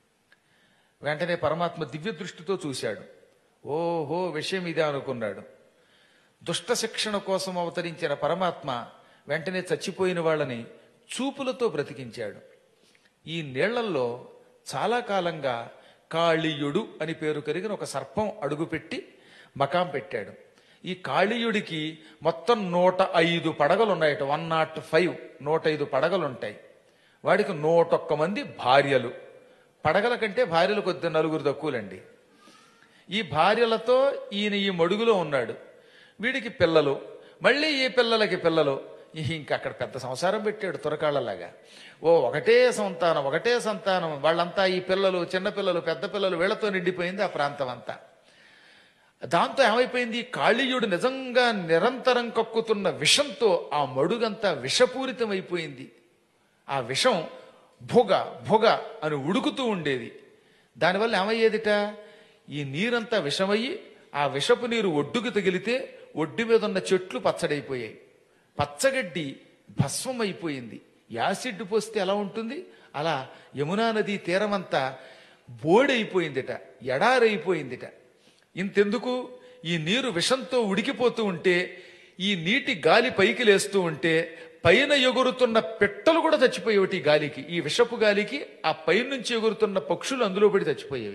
వెంటనే పరమాత్మ దివ్య దృష్టితో చూశాడు. ఓహో, విషయం ఇదే అనుకున్నాడు. దుష్ట శిక్షణ కోసం అవతరించిన పరమాత్మ వెంటనే చచ్చిపోయిన వాళ్ళని చూపులతో బ్రతికించాడు. ఈ నీళ్లల్లో చాలా కాలంగా కాళీయుడు అని పేరు కలిగిన ఒక సర్పం అడుగుపెట్టి మకాం పెట్టాడు. ఈ కాళీయుడికి మొత్తం నూట ఐదు పడగలు ఉన్నాయట. వన్ నాట్ ఫైవ్ నూట ఐదు పడగలు ఉంటాయి. వాడికి నూటొక్క మంది భార్యలు. పడగల కంటే భార్యలు కొద్ది నలుగురు తక్కువలండి. ఈ భార్యలతో ఈయన ఈ మడుగులో ఉన్నాడు. వీడికి పిల్లలు, మళ్ళీ ఈ పిల్లలకి పిల్లలు. ఇంకక్కడ పెద్ద సంసారం పెట్టాడు తురకాళ్ళలాగా. ఓ ఒకటే సంతానం ఒకటే సంతానం వాళ్ళంతా ఈ పిల్లలు, చిన్నపిల్లలు, పెద్ద పిల్లలు, వీళ్లతో నిండిపోయింది ఆ ప్రాంతం అంతా. దాంతో ఏమైపోయింది, కాళీయుడు నిజంగా నిరంతరం కక్కుతున్న విషంతో ఆ మడుగంతా విషపూరితమైపోయింది. ఆ విషం భుగ భుగ అని ఉడుకుతూ ఉండేది. దానివల్ల ఏమయ్యేదిట, ఈ నీరంతా విషమయ్యి ఆ విషపు నీరు ఒడ్డుకు తగిలితే ఒడ్డు మీద ఉన్న చెట్లు పచ్చడైపోయాయి, పచ్చగడ్డి భస్మం అయిపోయింది. యాసిడ్ పోస్తే ఎలా ఉంటుంది అలా యమునా నదీ తీరమంతా బోడైపోయిందిట, ఎడారైపోయిందిట. ఇంతెందుకు, ఈ నీరు విషంతో ఉడికిపోతూ ఉంటే, ఈ నీటి గాలి పైకి లేస్తూ ఉంటే పైన ఎగురుతున్న పిట్టలు కూడా చచ్చిపోయేవి. ఈ గాలికి, ఈ విషపు గాలికి ఆ పైనుంచి ఎగురుతున్న పక్షులు అందులో పడి చచ్చిపోయేవి.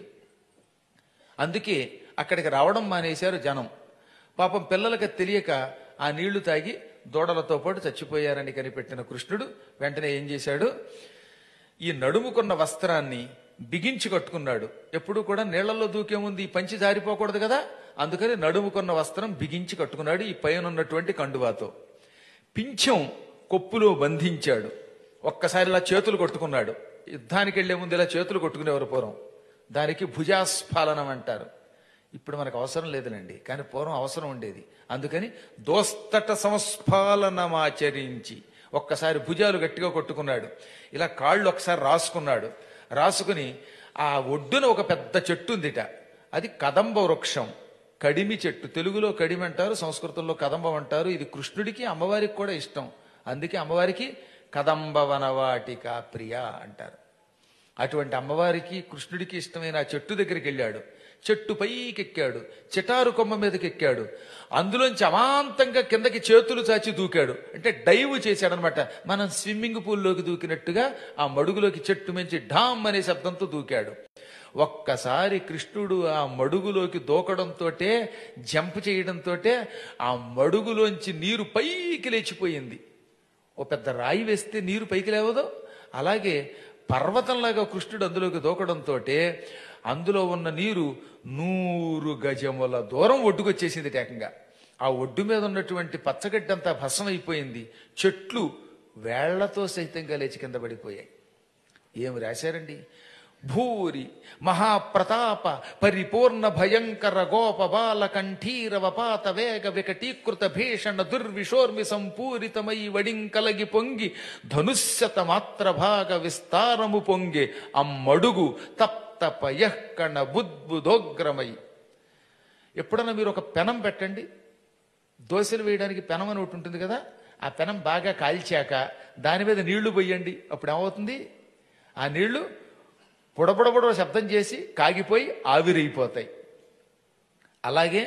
అందుకే అక్కడికి రావడం మానేశారు జనం. పాపం పిల్లలకి తెలియక ఆ నీళ్లు తాగి దూడలతో పాటు చచ్చిపోయారని కనిపెట్టిన కృష్ణుడు వెంటనే ఏం చేశాడు, ఈ నడుముకున్న వస్త్రాన్ని బిగించి కట్టుకున్నాడు. ఎప్పుడు కూడా నీళ్లలో దూకే ముందు ఈ పంచి జారిపోకూడదు కదా, అందుకని నడుముకున్న వస్త్రం బిగించి కట్టుకున్నాడు ఈ పైన ఉన్నటువంటి కండువాతో. పింఛం కొప్పులో బంధించాడు. ఒక్కసారి ఇలా చేతులు కొట్టుకున్నాడు. యుద్ధానికి వెళ్లే ముందు ఇలా చేతులు కొట్టుకునేవారు పూర్వం. దానికి భుజాస్ఫాలనం అంటారు. ఇప్పుడు మనకు అవసరం లేదులేండి, కానీ పూర్వం అవసరం ఉండేది. అందుకని దోస్తట సంస్ఫాలనమాచరించి ఒక్కసారి భుజాలు గట్టిగా కొట్టుకున్నాడు. ఇలా కాళ్ళు ఒకసారి రాసుకున్నాడు. రాసుకుని ఆ ఒడ్డున ఒక పెద్ద చెట్టు ఉందిట, అది కదంబ వృక్షం, కడిమి చెట్టు. తెలుగులో కడిమి అంటారు, సంస్కృతంలో కదంబం అంటారు. ఇది కృష్ణుడికి అమ్మవారికి కూడా ఇష్టం. అందుకే అమ్మవారికి కదంబ వనవాటిక ప్రియ అంటారు. అటువంటి అమ్మవారికి కృష్ణుడికి ఇష్టమైన ఆ చెట్టు దగ్గరికి వెళ్ళాడు. చెట్టు పైకి ఎక్కాడు, చిటారు కొమ్మ మీదకి ఎక్కాడు. అందులోంచి అమాంతంగా కిందకి చేతులు చాచి దూకాడు. అంటే డైవ్ చేశాడనమాట. మనం స్విమ్మింగ్ పూల్లోకి దూకినట్టుగా ఆ మడుగులోకి చెట్టు మించి ఢామ్ అనే శబ్దంతో దూకాడు. ఒక్కసారి కృష్ణుడు ఆ మడుగులోకి దూకడంతో, జంప్ చేయడంతో ఆ మడుగులోంచి నీరు పైకి లేచిపోయింది. ఓ పెద్ద రాయి వేస్తే నీరు పైకి లేవదో అలాగే పర్వతంలాగా కృష్ణుడు అందులోకి దూకడంతో అందులో ఉన్న నీరు నూరు గజముల దూరం ఒడ్డుకొచ్చేసింది ఏకంగా. ఆ ఒడ్డు మీద ఉన్నటువంటి పచ్చగడ్డంతా భస్మం అయిపోయింది. చెట్లు వేళ్లతో సైతంగా లేచి కింద పడిపోయాయి. ఏమి రాశారండి, భూరి మహాప్రతాప పరిపూర్ణ భయంకర గోప బాల కంఠీర వపాత వేగ వికటీకృత భీషణ దుర్విషోర్మి సంపూరితమై వడింకలగి పొంగి ధనుష్యత మాత్ర భాగ విస్తారము పొంగే అమ్మడుగు తప్త పయఃకణ బుద్బుదోగ్రమై. ఎప్పుడన్నా మీరు ఒక పెనం పెట్టండి, దోశలు వేయడానికి పెనం అని ఒకటి ఉంటుంది కదా, ఆ పెనం బాగా కాల్చాక దాని మీద నీళ్లు పోయండి. అప్పుడు ఏమవుతుంది, ఆ నీళ్లు బుడబుడబుడ శబ్దం చేసి కాగిపోయి ఆవిరైపోతాయి. అలాగే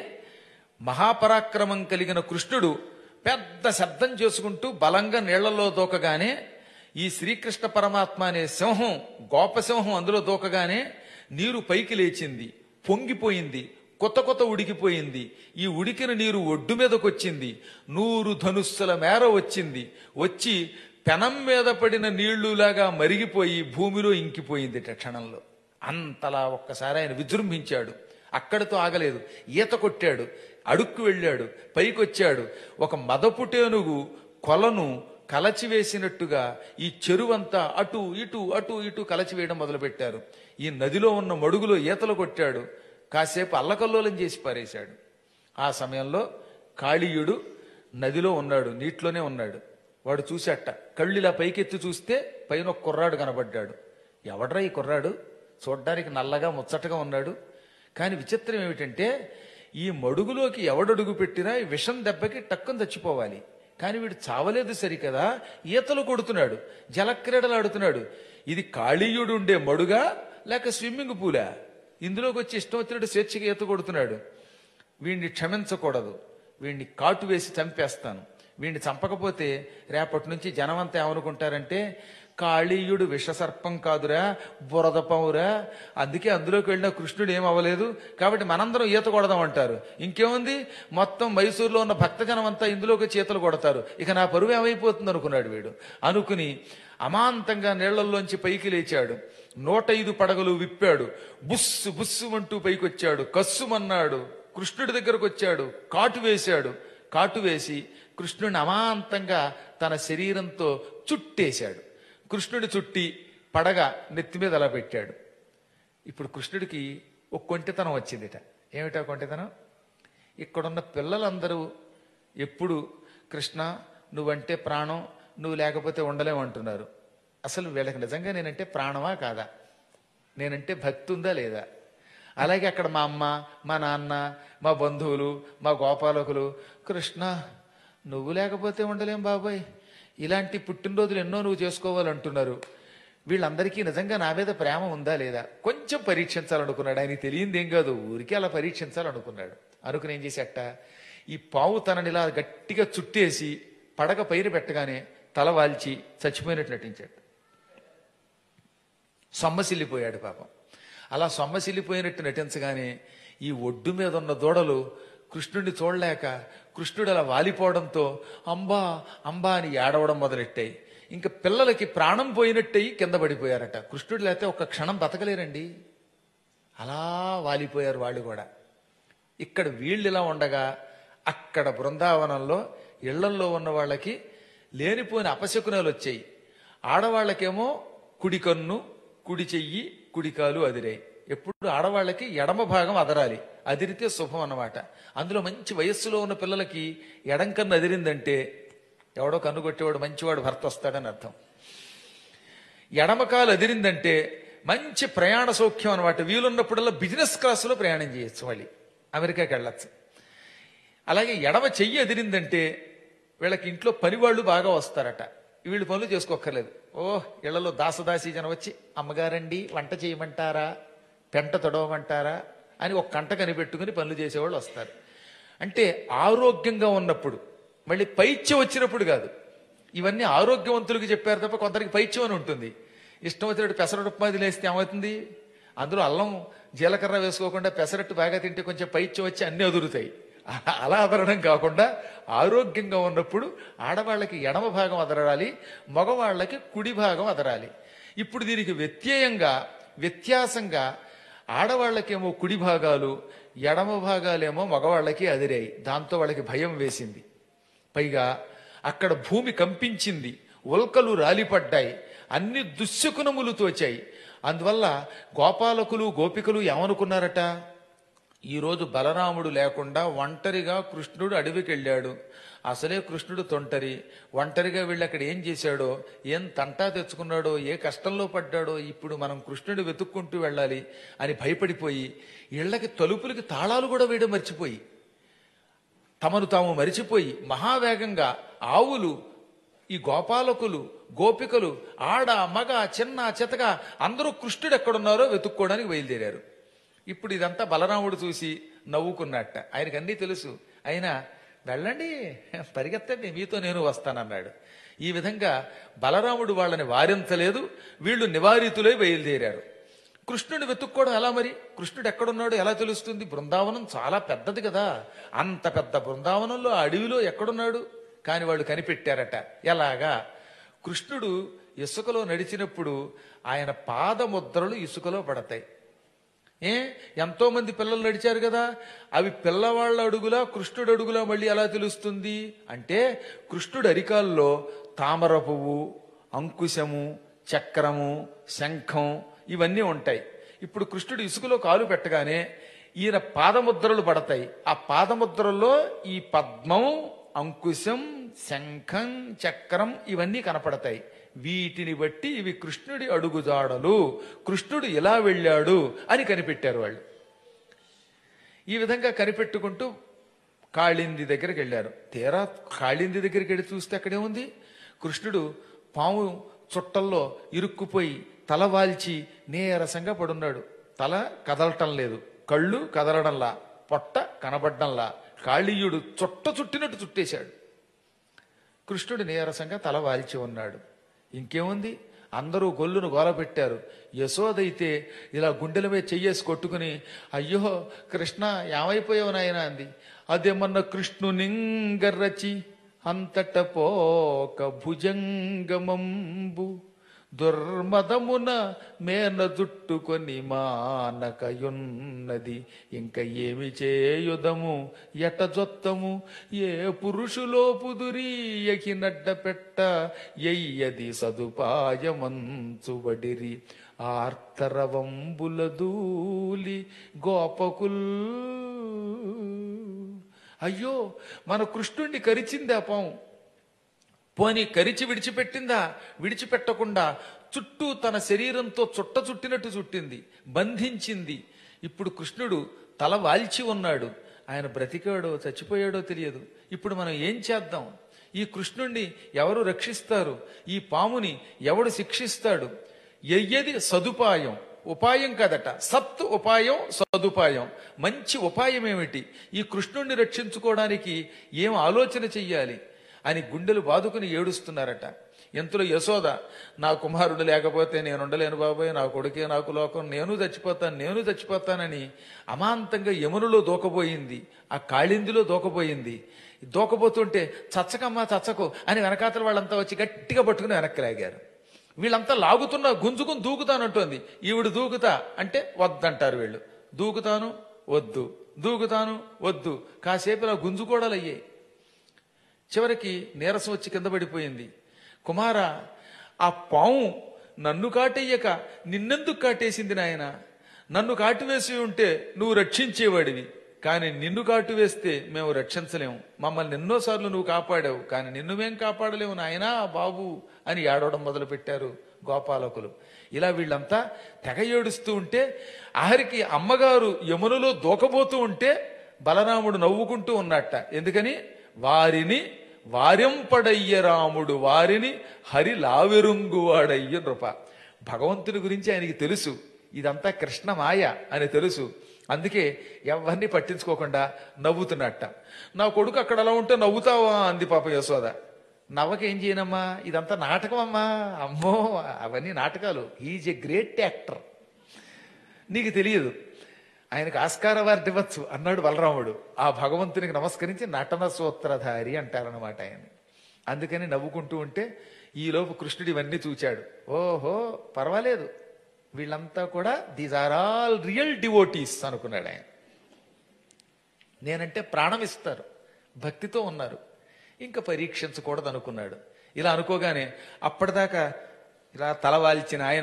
మహాపరాక్రమం కలిగిన కృష్ణుడు పెద్ద శబ్దం చేసుకుంటూ బలంగా నీళ్లలో దూకగానే ఈ శ్రీకృష్ణ పరమాత్మ అనే సింహం, గోపసింహం అందులో దూకగానే నీరు పైకి లేచింది, పొంగిపోయింది, కొత్త కొత్త ఉడికిపోయింది. ఈ ఉడికిన నీరు ఒడ్డు మీదకి వచ్చింది, నూరు ధనుస్సుల మేర వచ్చింది. వచ్చి పెనం మీద పడిన నీళ్లులాగా మరిగిపోయి భూమిలో ఇంకిపోయింది క్షణంలో. అంతలా ఒక్కసారి ఆయన విజృంభించాడు. అక్కడితో ఆగలేదు, ఈత కొట్టాడు, అడుక్కు వెళ్ళాడు, పైకొచ్చాడు. ఒక మదపుటేనుగు కొలను కలచివేసినట్టుగా ఈ చెరువంతా అటు ఇటు అటు ఇటు కలచివేయడం మొదలుపెట్టారు. ఈ నదిలో ఉన్న మడుగులో ఈతలు కొట్టాడు, కాసేపు అల్లకల్లోలం చేసి పారేశాడు. ఆ సమయంలో కాళీయుడు నదిలో ఉన్నాడు, నీటిలోనే ఉన్నాడు. వాడు చూశాట, కళ్ళు ఇలా పైకెత్తి చూస్తే పైన ఒక కుర్రాడు కనబడ్డాడు. ఎవడ్రా ఈ కుర్రాడు, చూడ్డానికి నల్లగా ముచ్చటగా ఉన్నాడు. కానీ విచిత్రం ఏమిటంటే ఈ మడుగులోకి ఎవడడుగు పెట్టినా ఈ విషం దెబ్బకి టక్కున చచ్చిపోవాలి. కానీ వీడు చావలేదు సరికదా, ఈతలు కొడుతున్నాడు, జలక్రీడలు ఆడుతున్నాడు. ఇది కాళీయుడు ఉండే మడుగా లేక స్విమ్మింగ్ పూలా? ఇందులోకి వచ్చి ఇష్టం వచ్చినట్టు స్వేచ్ఛగా ఈత కొడుతున్నాడు. వీడిని క్షమించకూడదు, వీడిని కాటు వేసి చంపేస్తాను. వీడిని చంపకపోతే రేపటి నుంచి జనమంతా ఏమనుకుంటారంటే కాళీయుడు విషసర్పం కాదురా, బురద పావురా, అందుకే అందులోకి వెళ్ళిన కృష్ణుడు ఏమవ్వలేదు, కాబట్టి మనందరం ఈత కొడదాం అంటారు. ఇంకేముంది, మొత్తం మైసూరులో ఉన్న భక్తజనం అంతా ఇందులోకి చీతలు కొడతారు, ఇక నా పరువు ఏమైపోతుంది అనుకున్నాడు వీడు. అనుకుని అమాంతంగా నీళ్లల్లోంచి పైకి లేచాడు. నూట ఐదు పడగలు విప్పాడు, బుస్సు బుస్సు అంటూ పైకొచ్చాడు, కస్సుమన్నాడు, కృష్ణుడి దగ్గరకు వచ్చాడు, కాటు వేశాడు. కాటు వేసి కృష్ణుడిని అమాంతంగా తన శరీరంతో చుట్టేశాడు. కృష్ణుడి చుట్టి పడగ నెత్తి మీద అలా పెట్టాడు. ఇప్పుడు కృష్ణుడికి ఒక కొంటితనం వచ్చిందిట. ఏమిటా కొంటితనం? ఇక్కడున్న పిల్లలందరూ ఎప్పుడు కృష్ణ నువ్వంటే ప్రాణం, నువ్వు లేకపోతే ఉండలేమంటున్నారు. అసలు వీళ్ళకి నిజంగా నేనంటే ప్రాణమా కాదా, నేనంటే భక్తి ఉందా లేదా. అలాగే అక్కడ మా అమ్మ, మా నాన్న, మా బంధువులు, మా గోపాలకులు, కృష్ణ నువ్వు లేకపోతే ఉండలేం బాబాయ్, ఇలాంటి పుట్టినరోజులు ఎన్నో నువ్వు చేసుకోవాలంటున్నారు. వీళ్ళందరికీ నిజంగా నా మీద ప్రేమ ఉందా లేదా కొంచెం పరీక్షించాలనుకున్నాడు. ఆయనకి తెలియంది ఏం కాదు, ఊరికే అలా పరీక్షించాలనుకున్నాడు. అనుకుని ఏం చేసేట, ఈ పావు తనని ఇలా గట్టిగా చుట్టేసి పడక పైన పెట్టగానే తల వాల్చి చచ్చిపోయినట్టు నటించాడు. సొమ్మసిల్లిపోయాడు పాపం. అలా సొమ్మసిల్లిపోయినట్టు నటించగానే ఈ ఒడ్డు మీద ఉన్న దూడలు కృష్ణుడిని చూడలేక కృష్ణుడు అలా వాలిపోవడంతో అంబా అంబా అని ఏడవడం మొదలెట్టాయి. ఇంకా పిల్లలకి ప్రాణం పోయినట్టయి కింద పడిపోయారట. కృష్ణుడు లేకపోతే ఒక్క క్షణం బతకలేరండి. అలా వాలిపోయారు వాళ్ళు కూడా. ఇక్కడ వీళ్ళు ఇలా ఉండగా అక్కడ బృందావనంలో ఇళ్లల్లో ఉన్న వాళ్ళకి లేనిపోయిన అపశకునాలు వచ్చాయి. ఆడవాళ్ళకేమో కుడి కన్ను, కుడి చెయ్యి, కుడికాలు అదిరాయి. ఎప్పుడు ఆడవాళ్ళకి ఎడమ భాగం అదరాలి, అదిరితే శుభం అన్నమాట. అందులో మంచి వయస్సులో ఉన్న పిల్లలకి ఎడం కన్ను అదిరిందంటే ఎవడో కన్ను కొట్టేవాడు మంచివాడు భర్త వస్తాడని అర్థం. ఎడమకాలు అదిరిందంటే మంచి ప్రయాణ సౌఖ్యం అనమాట. వీలున్నప్పుడల్లా బిజినెస్ క్లాసులో ప్రయాణం చేయొచ్చు, మళ్ళీ అమెరికాకి వెళ్ళచ్చు. అలాగే ఎడమ చెయ్యి అదిరిందంటే వీళ్ళకి ఇంట్లో పనివాళ్ళు బాగా వస్తారట. వీళ్ళు పనులు చేసుకోక్కర్లేదు. ఓ ఇళ్లలో దాసదాసి జనం వచ్చి అమ్మగారండి వంట చేయమంటారా, పెంట తొడవమంటారా అని ఒక కంట కనిపెట్టుకుని పనులు చేసేవాళ్ళు వస్తారు. అంటే ఆరోగ్యంగా ఉన్నప్పుడు, మళ్ళీ పైత్యం వచ్చినప్పుడు కాదు. ఇవన్నీ ఆరోగ్యవంతులకి చెప్పారు తప్ప కొందరికి పైత్యం అని ఉంటుంది. ఇష్టం వచ్చినట్టు పెసరట్టు ఉప్మా తినేస్తే ఏమవుతుంది, అందులో అల్లం జీలకర్ర వేసుకోకుండా పెసరట్టు బాగా తింటే కొంచెం పైత్యం వచ్చి అన్ని అదురుతాయి. అలా అదరడం కాకుండా ఆరోగ్యంగా ఉన్నప్పుడు ఆడవాళ్ళకి ఎడమ భాగం అదరాలి, మగవాళ్ళకి కుడి భాగం అదరాలి. ఇప్పుడు దీనికి వ్యత్యయంగా వ్యత్యాసంగా ఆడవాళ్ళకేమో కుడి భాగాలు, ఎడమ భాగాలేమో మగవాళ్ళకి అదిరాయి. దాంతో వాళ్ళకి భయం వేసింది. పైగా అక్కడ భూమి కంపించింది, ఉల్కలు రాలిపడ్డాయి, అన్ని దుశ్శకునములు తోచాయి. అందువల్ల గోపాలకులు గోపికలు ఏమనుకున్నారట, ఈరోజు బలరాముడు లేకుండా ఒంటరిగా కృష్ణుడు అడవికి వెళ్ళాడు. అసలే కృష్ణుడు తొంటరి, ఒంటరిగా వీళ్ళు అక్కడ ఏం చేశాడో, ఏం తంటా తెచ్చుకున్నాడో, ఏ కష్టంలో పడ్డాడో, ఇప్పుడు మనం కృష్ణుడు వెతుక్కుంటూ వెళ్ళాలి అని భయపడిపోయి ఇళ్లకి తలుపులకి తాళాలు కూడా వేయడం మర్చిపోయి, తమను తాము మరిచిపోయి మహావేగంగా ఆవులు, ఈ గోపాలకులు గోపికలు, ఆడ మగ చిన్న చితక అందరూ కృష్ణుడు ఎక్కడున్నారో వెతుక్కోవడానికి బయలుదేరారు. ఇప్పుడు ఇదంతా బలరాముడు చూసి నవ్వుకున్నట్ట. ఆయనకు అన్నీ తెలుసు. అయినా వెళ్ళండి, పరిగెత్తండి, మీతో నేను వస్తానన్నాడు. ఈ విధంగా బలరాముడు వాళ్ళని వారించలేదు, వీళ్ళు నివారితులై బయలుదేరారు. కృష్ణుని వెతుక్కోవడం ఎలా మరి, కృష్ణుడు ఎక్కడున్నాడు ఎలా తెలుస్తుంది? బృందావనం చాలా పెద్దది కదా, అంత పెద్ద బృందావనంలో ఆ అడవిలో ఎక్కడున్నాడు? కాని వాళ్ళు కనిపెట్టారట. ఎలాగా? కృష్ణుడు ఇసుకలో నడిచినప్పుడు ఆయన పాదముద్రలు ఇసుకలో పడతాయి. ఏ ఎంతో మంది పిల్లలు నడిచారు కదా, అవి పిల్లవాళ్ళ అడుగులా కృష్ణుడు అడుగులా మళ్ళీ ఎలా తెలుస్తుంది అంటే, కృష్ణుడు అరికాల్లో తామర పువ్వు, అంకుశము, చక్రము, శంఖం ఇవన్నీ ఉంటాయి. ఇప్పుడు కృష్ణుడు ఇసుకలో కాలు పెట్టగానే ఈయన పాదముద్రలు పడతాయి. ఆ పాదముద్రల్లో ఈ పద్మం, అంకుశం, శంఖం, చక్రం ఇవన్నీ కనపడతాయి. వీటిని బట్టి ఇవి కృష్ణుడి అడుగుజాడలు, కృష్ణుడు ఇలా వెళ్ళాడు అని కనిపెట్టారు వాళ్ళు. ఈ విధంగా కనిపెట్టుకుంటూ కాళింది దగ్గరికి వెళ్ళారు. తీరా కాళింది దగ్గరికి వెళ్ళి చూస్తే అక్కడేముంది, కృష్ణుడు పాము చుట్టల్లో ఇరుక్కుపోయి తల వాల్చి నీరసంగా పడున్నాడు. తల కదలటం లేదు, కళ్ళు కదలడంలా, పొట్ట కనబడ్డంలా, కాళీయుడు చుట్ట చుట్టినట్టు చుట్టేశాడు. కృష్ణుడు నీరసంగా తల వాల్చి ఉన్నాడు. ఇంకేముంది, అందరూ గొల్లును గోలపెట్టారు. యశోదైతే ఇలా గుండెల మీద చెయ్యేసి కొట్టుకుని, అయ్యో కృష్ణ ఏమైపోయావు నాయనా అంది. అదేమన్న కృష్ణునింగరచి అంతట పోక భుజంగమంబు దుర్మదమున మేన జుట్టుకొని మానకయున్నది. ఇంక ఏమి చేయుదము ఎట జొత్తము, ఏ పురుషులో పుదురీయకి నడ్డ పెట్ట ఎయ్యది సదుపాయమంచుబడిరి. ఆర్తరవంబుల దూలి గోపకుల్. అయ్యో మన కృష్ణుణ్ణి కరిచింది ఆ పాము. పోని కరిచి విడిచిపెట్టిందా? విడిచిపెట్టకుండా చుట్టూ తన శరీరంతో చుట్ట చుట్టినట్టు చుట్టింది, బంధించింది. ఇప్పుడు కృష్ణుడు తల వాల్చి ఉన్నాడు. ఆయన బ్రతికాడో చచ్చిపోయాడో తెలియదు. ఇప్పుడు మనం ఏం చేద్దాం? ఈ కృష్ణుణ్ణి ఎవరు రక్షిస్తారు? ఈ పాముని ఎవడు శిక్షిస్తాడు? ఎయ్యది సదుపాయం, ఉపాయం కాదట, సత్ ఉపాయం, సదుపాయం. మంచి ఉపాయం ఏమిటి? ఈ కృష్ణుణ్ణి రక్షించుకోవడానికి ఏం ఆలోచన చెయ్యాలి అని గుండెలు బాదుకుని ఏడుస్తున్నారట. ఎంతలో యశోద, నా కుమారుడు లేకపోతే నేను ఉండలేను బాబాయ్, నా కొడుకే నాకు లోకం, నేను చచ్చిపోతాను నేను చచ్చిపోతానని అమాంతంగా యమునులో దూకబోయింది, ఆ కాళిందిలో దూకబోయింది. దూకబోతుంటే చచ్చకమ్మా చచ్చకు అని వెనకాతల వాళ్ళంతా వచ్చి గట్టిగా పట్టుకుని వెనక్కి లాగారు. వీళ్ళంతా లాగుతున్నా గుంజుకుని దూకుతానంటోంది. ఈవిడు దూకుతా అంటే వద్దంటారు వీళ్ళు. దూకుతాను వద్దు, దూకుతాను వద్దు, కాసేపు ఇలా గుంజుకోవడాలు అయ్యాయి. చివరికి నీరసం వచ్చి కింద పడిపోయింది. కుమారా, ఆ పాము నన్ను కాటేయక నిన్నెందుకు కాటేసింది నాయన? నన్ను కాటువేసి ఉంటే నువ్వు రక్షించేవాడివి, కానీ నిన్ను కాటు వేస్తే మేము రక్షించలేము. మమ్మల్ని ఎన్నోసార్లు నువ్వు కాపాడావు, కానీ నిన్ను మేం కాపాడలేవు నాయనా బాబు అని ఏడవడం మొదలు పెట్టారు గోపాలకులు. ఇలా వీళ్ళంతా తెగ ఏడుస్తూ ఉంటే ఆఖరికి అమ్మగారు యమునలో దూకబోతూ ఉంటే బలరాముడు నవ్వుకుంటూ ఉన్నట్ట. ఎందుకని? వారిని వారింపడయ్య రాముడు వారిని హరి లావెరుంగువాడయ్య నృప. భగవంతుని గురించి ఆయనకి తెలుసు, ఇదంతా కృష్ణ మాయ అని తెలుసు. అందుకే ఎవరిని పట్టించుకోకుండా నవ్వుతున్నట్ట. నా కొడుకు అక్కడ అలా ఉంటే నవ్వుతావా అంది పాప యశోద. నవ్వకేం చేయనమ్మా, ఇదంతా నాటకం అమ్మా. అమ్మో, అవన్నీ నాటకాలు. ఈజ్ ఎ గ్రేట్ యాక్టర్, నీకు తెలియదు, ఆయనకు ఆస్కార్ అవార్డు ఇవ్వచ్చు అన్నాడు బలరాముడు. ఆ భగవంతునికి నమస్కరించి నటన సూత్రధారి అంటారనమాట ఆయన. అందుకని నవ్వుకుంటూ ఉంటే ఈలోపు కృష్ణుడు ఇవన్నీ చూచాడు. ఓహో పర్వాలేదు, వీళ్ళంతా కూడా these are all real devotees అనుకున్నాడు ఆయన. నేనంటే ప్రాణం ఇస్తారు, భక్తితో ఉన్నారు, ఇంకా పరీక్షించకూడదు అనుకున్నాడు. ఇలా అనుకోగానే అప్పటిదాకా ఇలా తలవాల్చిన ఆయన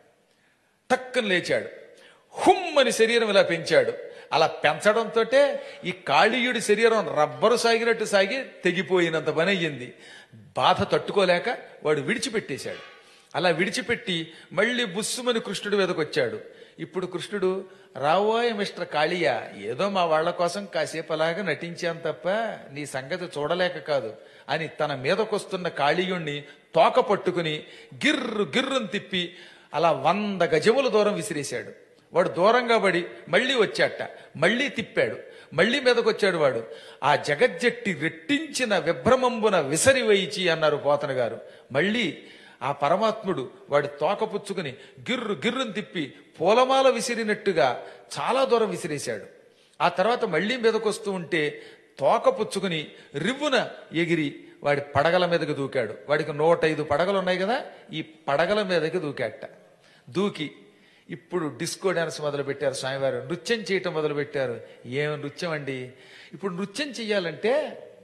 టక్కున లేచాడు. హుమ్మని శరీరం ఇలా పెంచాడు. అలా పెంచడంతో ఈ కాళీయుడి శరీరం రబ్బరు సాగినట్టు సాగి తెగిపోయినంత పని అయ్యింది. బాధ తట్టుకోలేక వాడు విడిచిపెట్టేశాడు. అలా విడిచిపెట్టి మళ్ళీ బుస్సుమని కృష్ణుడి మీదకి వచ్చాడు. ఇప్పుడు కృష్ణుడు, రావోయ్ మిస్టర్ కాళీయ, ఏదో మా వాళ్ల కోసం కాసేపు అలాగా నటించాను తప్ప నీ సంగతి చూడలేక కాదు అని తన మీదకొస్తున్న కాళీయుణ్ణి తోక పట్టుకుని గిర్రు గిర్రుని తిప్పి అలా వంద గజముల దూరం విసిరేశాడు. వాడు దూరంగా పడి మళ్ళీ వచ్చాట, మళ్ళీ తిప్పాడు, మళ్ళీ మీదకొచ్చాడు వాడు. ఆ జగజ్జట్టి రెట్టించిన విభ్రమంబున విసరివైచి అన్నారు పోతన గారు. మళ్ళీ ఆ పరమాత్ముడు వాడి తోక పుచ్చుకుని గిర్రు గిర్రుని తిప్పి పూలమాల విసిరినట్టుగా చాలా దూరం విసిరేశాడు. ఆ తర్వాత మళ్ళీ మీదకొస్తూ ఉంటే తోక పుచ్చుకుని రివ్వున ఎగిరి వాడి పడగల మీదకి దూకాడు. వాడికి నూట ఐదు పడగలు ఉన్నాయి కదా, ఈ పడగల మీదకి దూకాట. దూకి ఇప్పుడు డిస్కో డాన్స్ మొదలు పెట్టారు స్వామివారు. నృత్యం చేయటం మొదలు పెట్టారు. ఏం నృత్యం అండి! ఇప్పుడు నృత్యం చెయ్యాలంటే,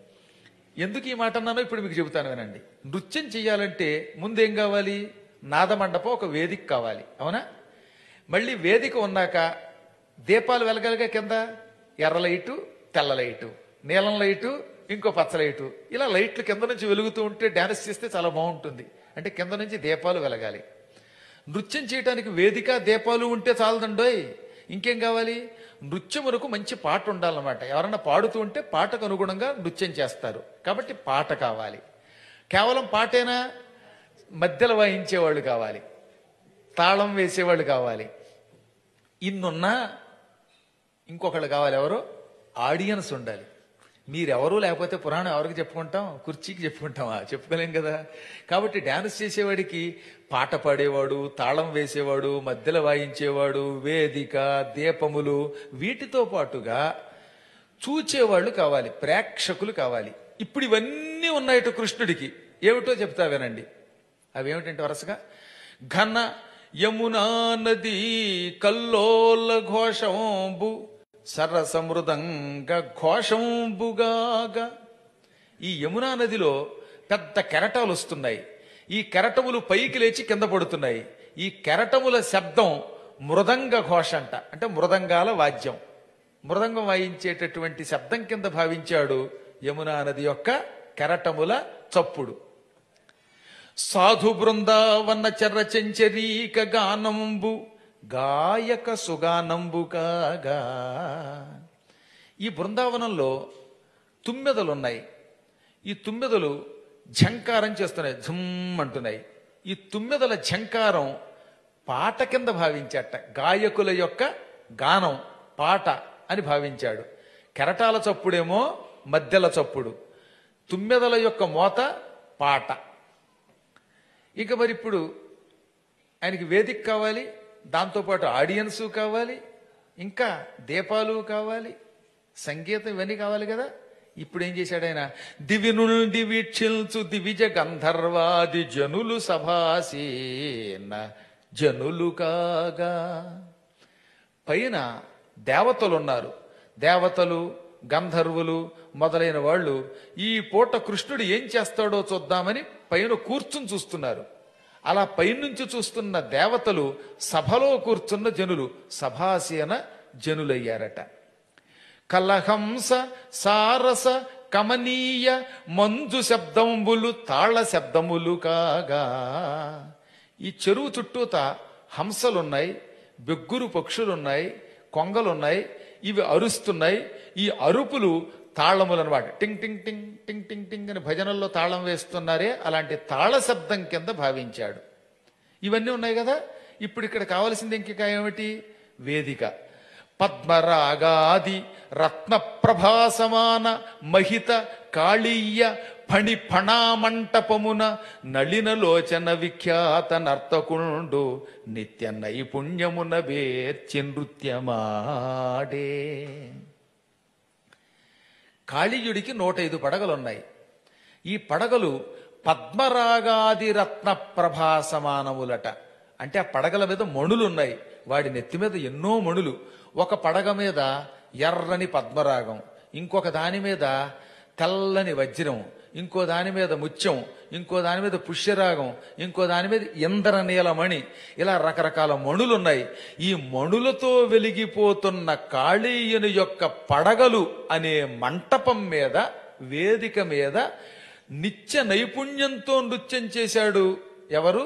ఎందుకు ఈ మాట అన్నానో ఇప్పుడు మీకు చెబుతాను వినండి. నృత్యం చెయ్యాలంటే ముందేం కావాలి? నాదమండపం, ఒక వేదిక కావాలి, అవునా? మళ్ళీ వేదిక ఉన్నాక దీపాలు వెలగాలిగా కింద. ఎర్ర లైటు, తెల్ల లైటు, నీలం లైటు, ఇంకో పచ్చ లైటు, ఇలా లైట్లు కింద నుంచి వెలుగుతూ ఉంటే డాన్స్ చేస్తే చాలా బాగుంటుంది. అంటే కింద నుంచి దీపాలు వెలగాలి. నృత్యం చేయడానికి వేదిక దీపాలు ఉంటే చాలదండోయ్, ఇంకేం కావాలి? నృత్యమునకు మంచి పాట ఉండాలన్నమాట. ఎవరన్నా పాడుతూ ఉంటే పాటకు అనుగుణంగా నృత్యం చేస్తారు, కాబట్టి పాట కావాలి. కేవలం పాటేనా? మధ్యలో వాయించేవాళ్ళు కావాలి, తాళం వేసేవాళ్ళు కావాలి. ఇన్నున్నా ఇంకొకళ్ళు కావాలి. ఎవరు? ఆడియన్స్ ఉండాలి. మీరెవరూ లేకపోతే పురాణం ఎవరికి చెప్పుకుంటాం? కుర్చీకి చెప్పుకుంటామా? చెప్పుకోలేం కదా. కాబట్టి డాన్స్ చేసేవాడికి పాట పాడేవాడు, తాళం వేసేవాడు, మధ్యలో వాయించేవాడు, వేదిక, దీపములు, వీటితో పాటుగా చూచేవాళ్ళు కావాలి, ప్రేక్షకులు కావాలి. ఇప్పుడు ఇవన్నీ ఉన్నాయట కృష్ణుడికి. ఏమిటో చెప్తా వినండి. అవేమిటంటే వరుసగా ఘన యమునా నది కల్లోల ఘోషంబు సరసమృదంగ ఘోషంబుగాగా. ఈ యమునా నదిలో పెద్ద కెరటాలు వస్తున్నాయి. ఈ కెరటములు పైకి లేచి కింద పడుతున్నాయి. ఈ కెరటముల శబ్దం మృదంగ ఘోష అంట, అంటే మృదంగాల వాద్యం. మృదంగం వాయించేటటువంటి శబ్దం కింద భావించాడు యమునా నది యొక్క కెరటముల చప్పుడు. సాధు బృందావన చర చెంచరీక గానంబు గాయక సుగానంబు కాగా. ఈ బృందావనంలో తుమ్మెదలున్నాయి. ఈ తుమ్మెదలు ఝంకారం చేస్తున్నాయి, ఝుమ్ అంటున్నాయి. ఈ తుమ్మెదల ఝంకారం పాట కింద భావించాట. గాయకుల యొక్క గానం పాట అని భావించాడు. కెరటాల చప్పుడేమో మధ్యల చప్పుడు, తుమ్మెదల యొక్క మోత పాట. ఇక మరి ఇప్పుడు ఆయనకి వేదిక కావాలి, దాంతోపాటు ఆడియన్సు కావాలి, ఇంకా దీపాలు కావాలి, సంగీతం ఇవన్నీ కావాలి కదా. ఇప్పుడు ఏం చేశాడు ఆయన? దివి నుండి వీక్షించు దివిజ గంధర్వాది జనులు సభాసీన జనులు కాగా. పైన దేవతలున్నారు. దేవతలు గంధర్వులు మొదలైన వాళ్ళు ఈ పూట కృష్ణుడు ఏం చేస్తాడో చూద్దామని పైన కూర్చుని చూస్తున్నారు. అలా పైనుంచి చూస్తున్న దేవతలు సభలో కూర్చున్న జనులు సభాసీన జనులయ్యారట. కలహంస సారస కమనీయ మంజు శబ్దంబులు తాళ శబ్దములు కాగా. ఈ చెరువు చుట్టూత హంసలున్నాయి, బెగ్గురు పక్షులున్నాయి, కొంగలున్నాయి. ఇవి అరుస్తున్నాయి. ఈ అరుపులు తాళములు అనమాట. టింగ్ టింగ్ టింగ్ టింగ్ టింగ్ టింగ్ అని భజనల్లో తాళం వేస్తున్నారే, అలాంటి తాళ శబ్దం కింద భావించాడు. ఇవన్నీ ఉన్నాయి కదా. ఇప్పుడు ఇక్కడ కావలసింది ఇంక ఏమిటి? వేదిక. పద్మరాగాది రత్న ప్రభాసమాన మహిత కాళీయ ఫణి ఫణామంటపమున నళిన లోచన విఖ్యాత నర్తకుండు నిత్య నైపుణ్యమున వేర్చి నృత్యమాడే. కాళీయుడికి నూట ఐదు పడగలున్నాయి. ఈ పడగలు పద్మరాగాది రత్న ప్రభాసమానములట. అంటే ఆ పడగల మీద మణులున్నాయి. వాడి నెత్తి మీద ఎన్నో మణులు. ఒక పడగ మీద ఎర్రని పద్మరాగం, ఇంకొక దాని మీద తెల్లని వజ్రం, ఇంకో దాని మీద ముత్యం, ఇంకో దాని మీద పుష్యరాగం, ఇంకో దాని మీద ఇంద్రనీలమణి. ఇలా రకరకాల మణులున్నాయి. ఈ మణులతో వెలిగిపోతున్న కాళీయుని యొక్క పడగలు అనే మంటపం మీద, వేదిక మీద నిత్య నైపుణ్యంతో నృత్యం చేశాడు. ఎవరు?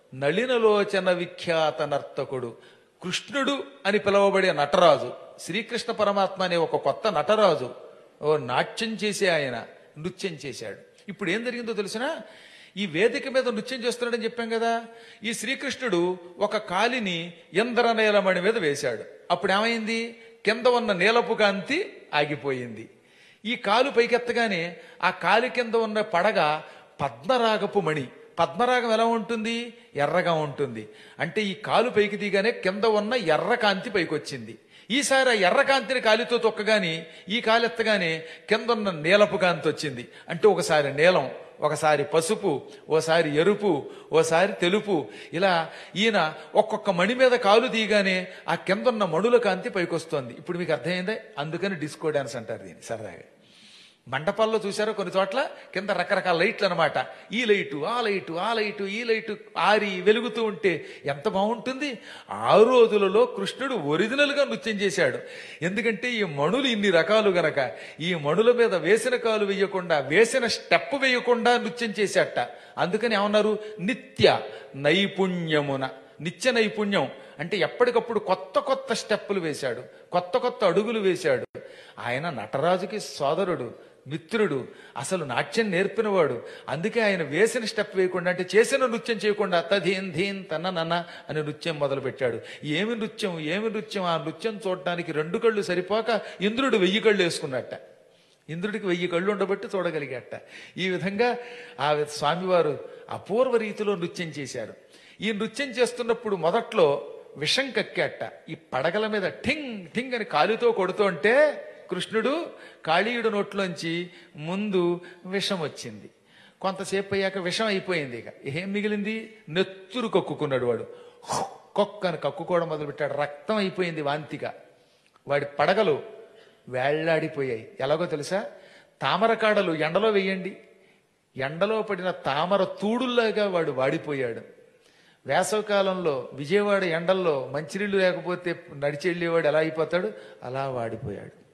నళినలోచన విఖ్యాత నర్తకుడు, కృష్ణుడు అని పిలువబడే నటరాజు. శ్రీకృష్ణ పరమాత్మ అనే ఒక కొత్త నటరాజు, ఓ నాట్యం చేసే ఆయన నృత్యం చేశాడు. ఇప్పుడు ఏం జరిగిందో తెలిసినా, ఈ వేదిక మీద నృత్యం చేస్తున్నాడని చెప్పాం కదా. ఈ శ్రీకృష్ణుడు ఒక కాలిని ఇంద్రనీలమణి మీద వేశాడు. అప్పుడు ఏమైంది? కింద ఉన్న నీలపు కాంతి ఆగిపోయింది. ఈ కాలు పైకెత్తగానే ఆ కాలి కింద ఉన్న పడగ పద్మరాగపు మణి. పద్మరాగం ఎలా ఉంటుంది? ఎర్రగా ఉంటుంది. అంటే ఈ కాలు పైకి దిగానే కింద ఉన్న ఎర్ర కాంతి పైకి వచ్చింది. ఈసారి ఆ ఎర్ర కాంతిని కాలితో తొక్కగాని ఈ కాలెత్తగానే కింద ఉన్న నీలపు కాంతి వచ్చింది. అంటే ఒకసారి నీలం, ఒకసారి పసుపు, ఓసారి ఎరుపు, ఓసారి తెలుపు. ఇలా ఈయన ఒక్కొక్క మణి మీద కాలు తీయగానే ఆ కింద ఉన్న మణుల కాంతి పైకొస్తోంది. ఇప్పుడు మీకు అర్థమైందా? అందుకని డిస్కో డాన్స్ అంటారు దీన్ని సరదాగా. మండపాల్లో చూసారో కొన్ని చోట్ల కింద రకరకాల లైట్లు అనమాట. ఈ లైటు, ఆ లైటు, ఆ లైటు, ఈ లైటు ఆరి వెలుగుతూ ఉంటే ఎంత బాగుంటుంది. ఆ రోజులలో కృష్ణుడు ఒరిజినల్ గా నృత్యం చేశాడు. ఎందుకంటే ఈ మణులు ఇన్ని రకాలు గనక ఈ మణుల మీద వేసిన కాలు వేయకుండా, వేసిన స్టెప్ వేయకుండా నృత్యం చేశాట. అందుకని ఏమన్నారు? నిత్య నైపుణ్యమున. నిత్య నైపుణ్యం అంటే ఎప్పటికప్పుడు కొత్త కొత్త స్టెప్పులు వేశాడు, కొత్త కొత్త అడుగులు వేశాడు. ఆయన నటరాజుకి సోదరుడు, మిత్రుడు, అసలు నాట్యం నేర్పినవాడు. అందుకే ఆయన వేసిన స్టెప్ వేయకుండా, అంటే చేసిన నృత్యం చేయకుండా తధీన్ ధీన్ తన నన్న అని నృత్యం మొదలు పెట్టాడు. ఏమి నృత్యం, ఏమి నృత్యం! ఆ నృత్యం చూడటానికి రెండు కళ్ళు సరిపోక ఇంద్రుడు వెయ్యి కళ్ళు వేసుకున్నట్ట. ఇంద్రుడికి వెయ్యి కళ్ళు ఉండబట్టి చూడగలిగాట. ఈ విధంగా ఆ స్వామివారు అపూర్వ రీతిలో నృత్యం చేశారు. ఈ నృత్యం చేస్తున్నప్పుడు మొదట్లో విషం కక్కాట. ఈ పడగల మీద ఠింగ్ ఠింగ్ అని కాలుతో కొడుతుంటే కృష్ణుడు కాళీయుడు నోట్లోంచి ముందు విషం వచ్చింది. కొంతసేపు అయ్యాక విషం అయిపోయింది. ఇక ఏం మిగిలింది? నెత్తురు కక్కుకున్నాడు వాడు. కొక్కని కక్కుకోవడం మొదలుపెట్టాడు. రక్తం అయిపోయింది వాంతిగా. వాడి పడగలు వేళ్లాడిపోయాయి. ఎలాగో తెలుసా? తామర కాడలు ఎండలో వేయండి, ఎండలో పడిన తామర తూడుల్లాగా వాడు వాడిపోయాడు. వేసవకాలంలో విజయవాడ ఎండల్లో మంచినీళ్లు లేకపోతే నడిచి వెళ్ళేవాడు ఎలా అయిపోతాడు? అలా వాడిపోయాడు.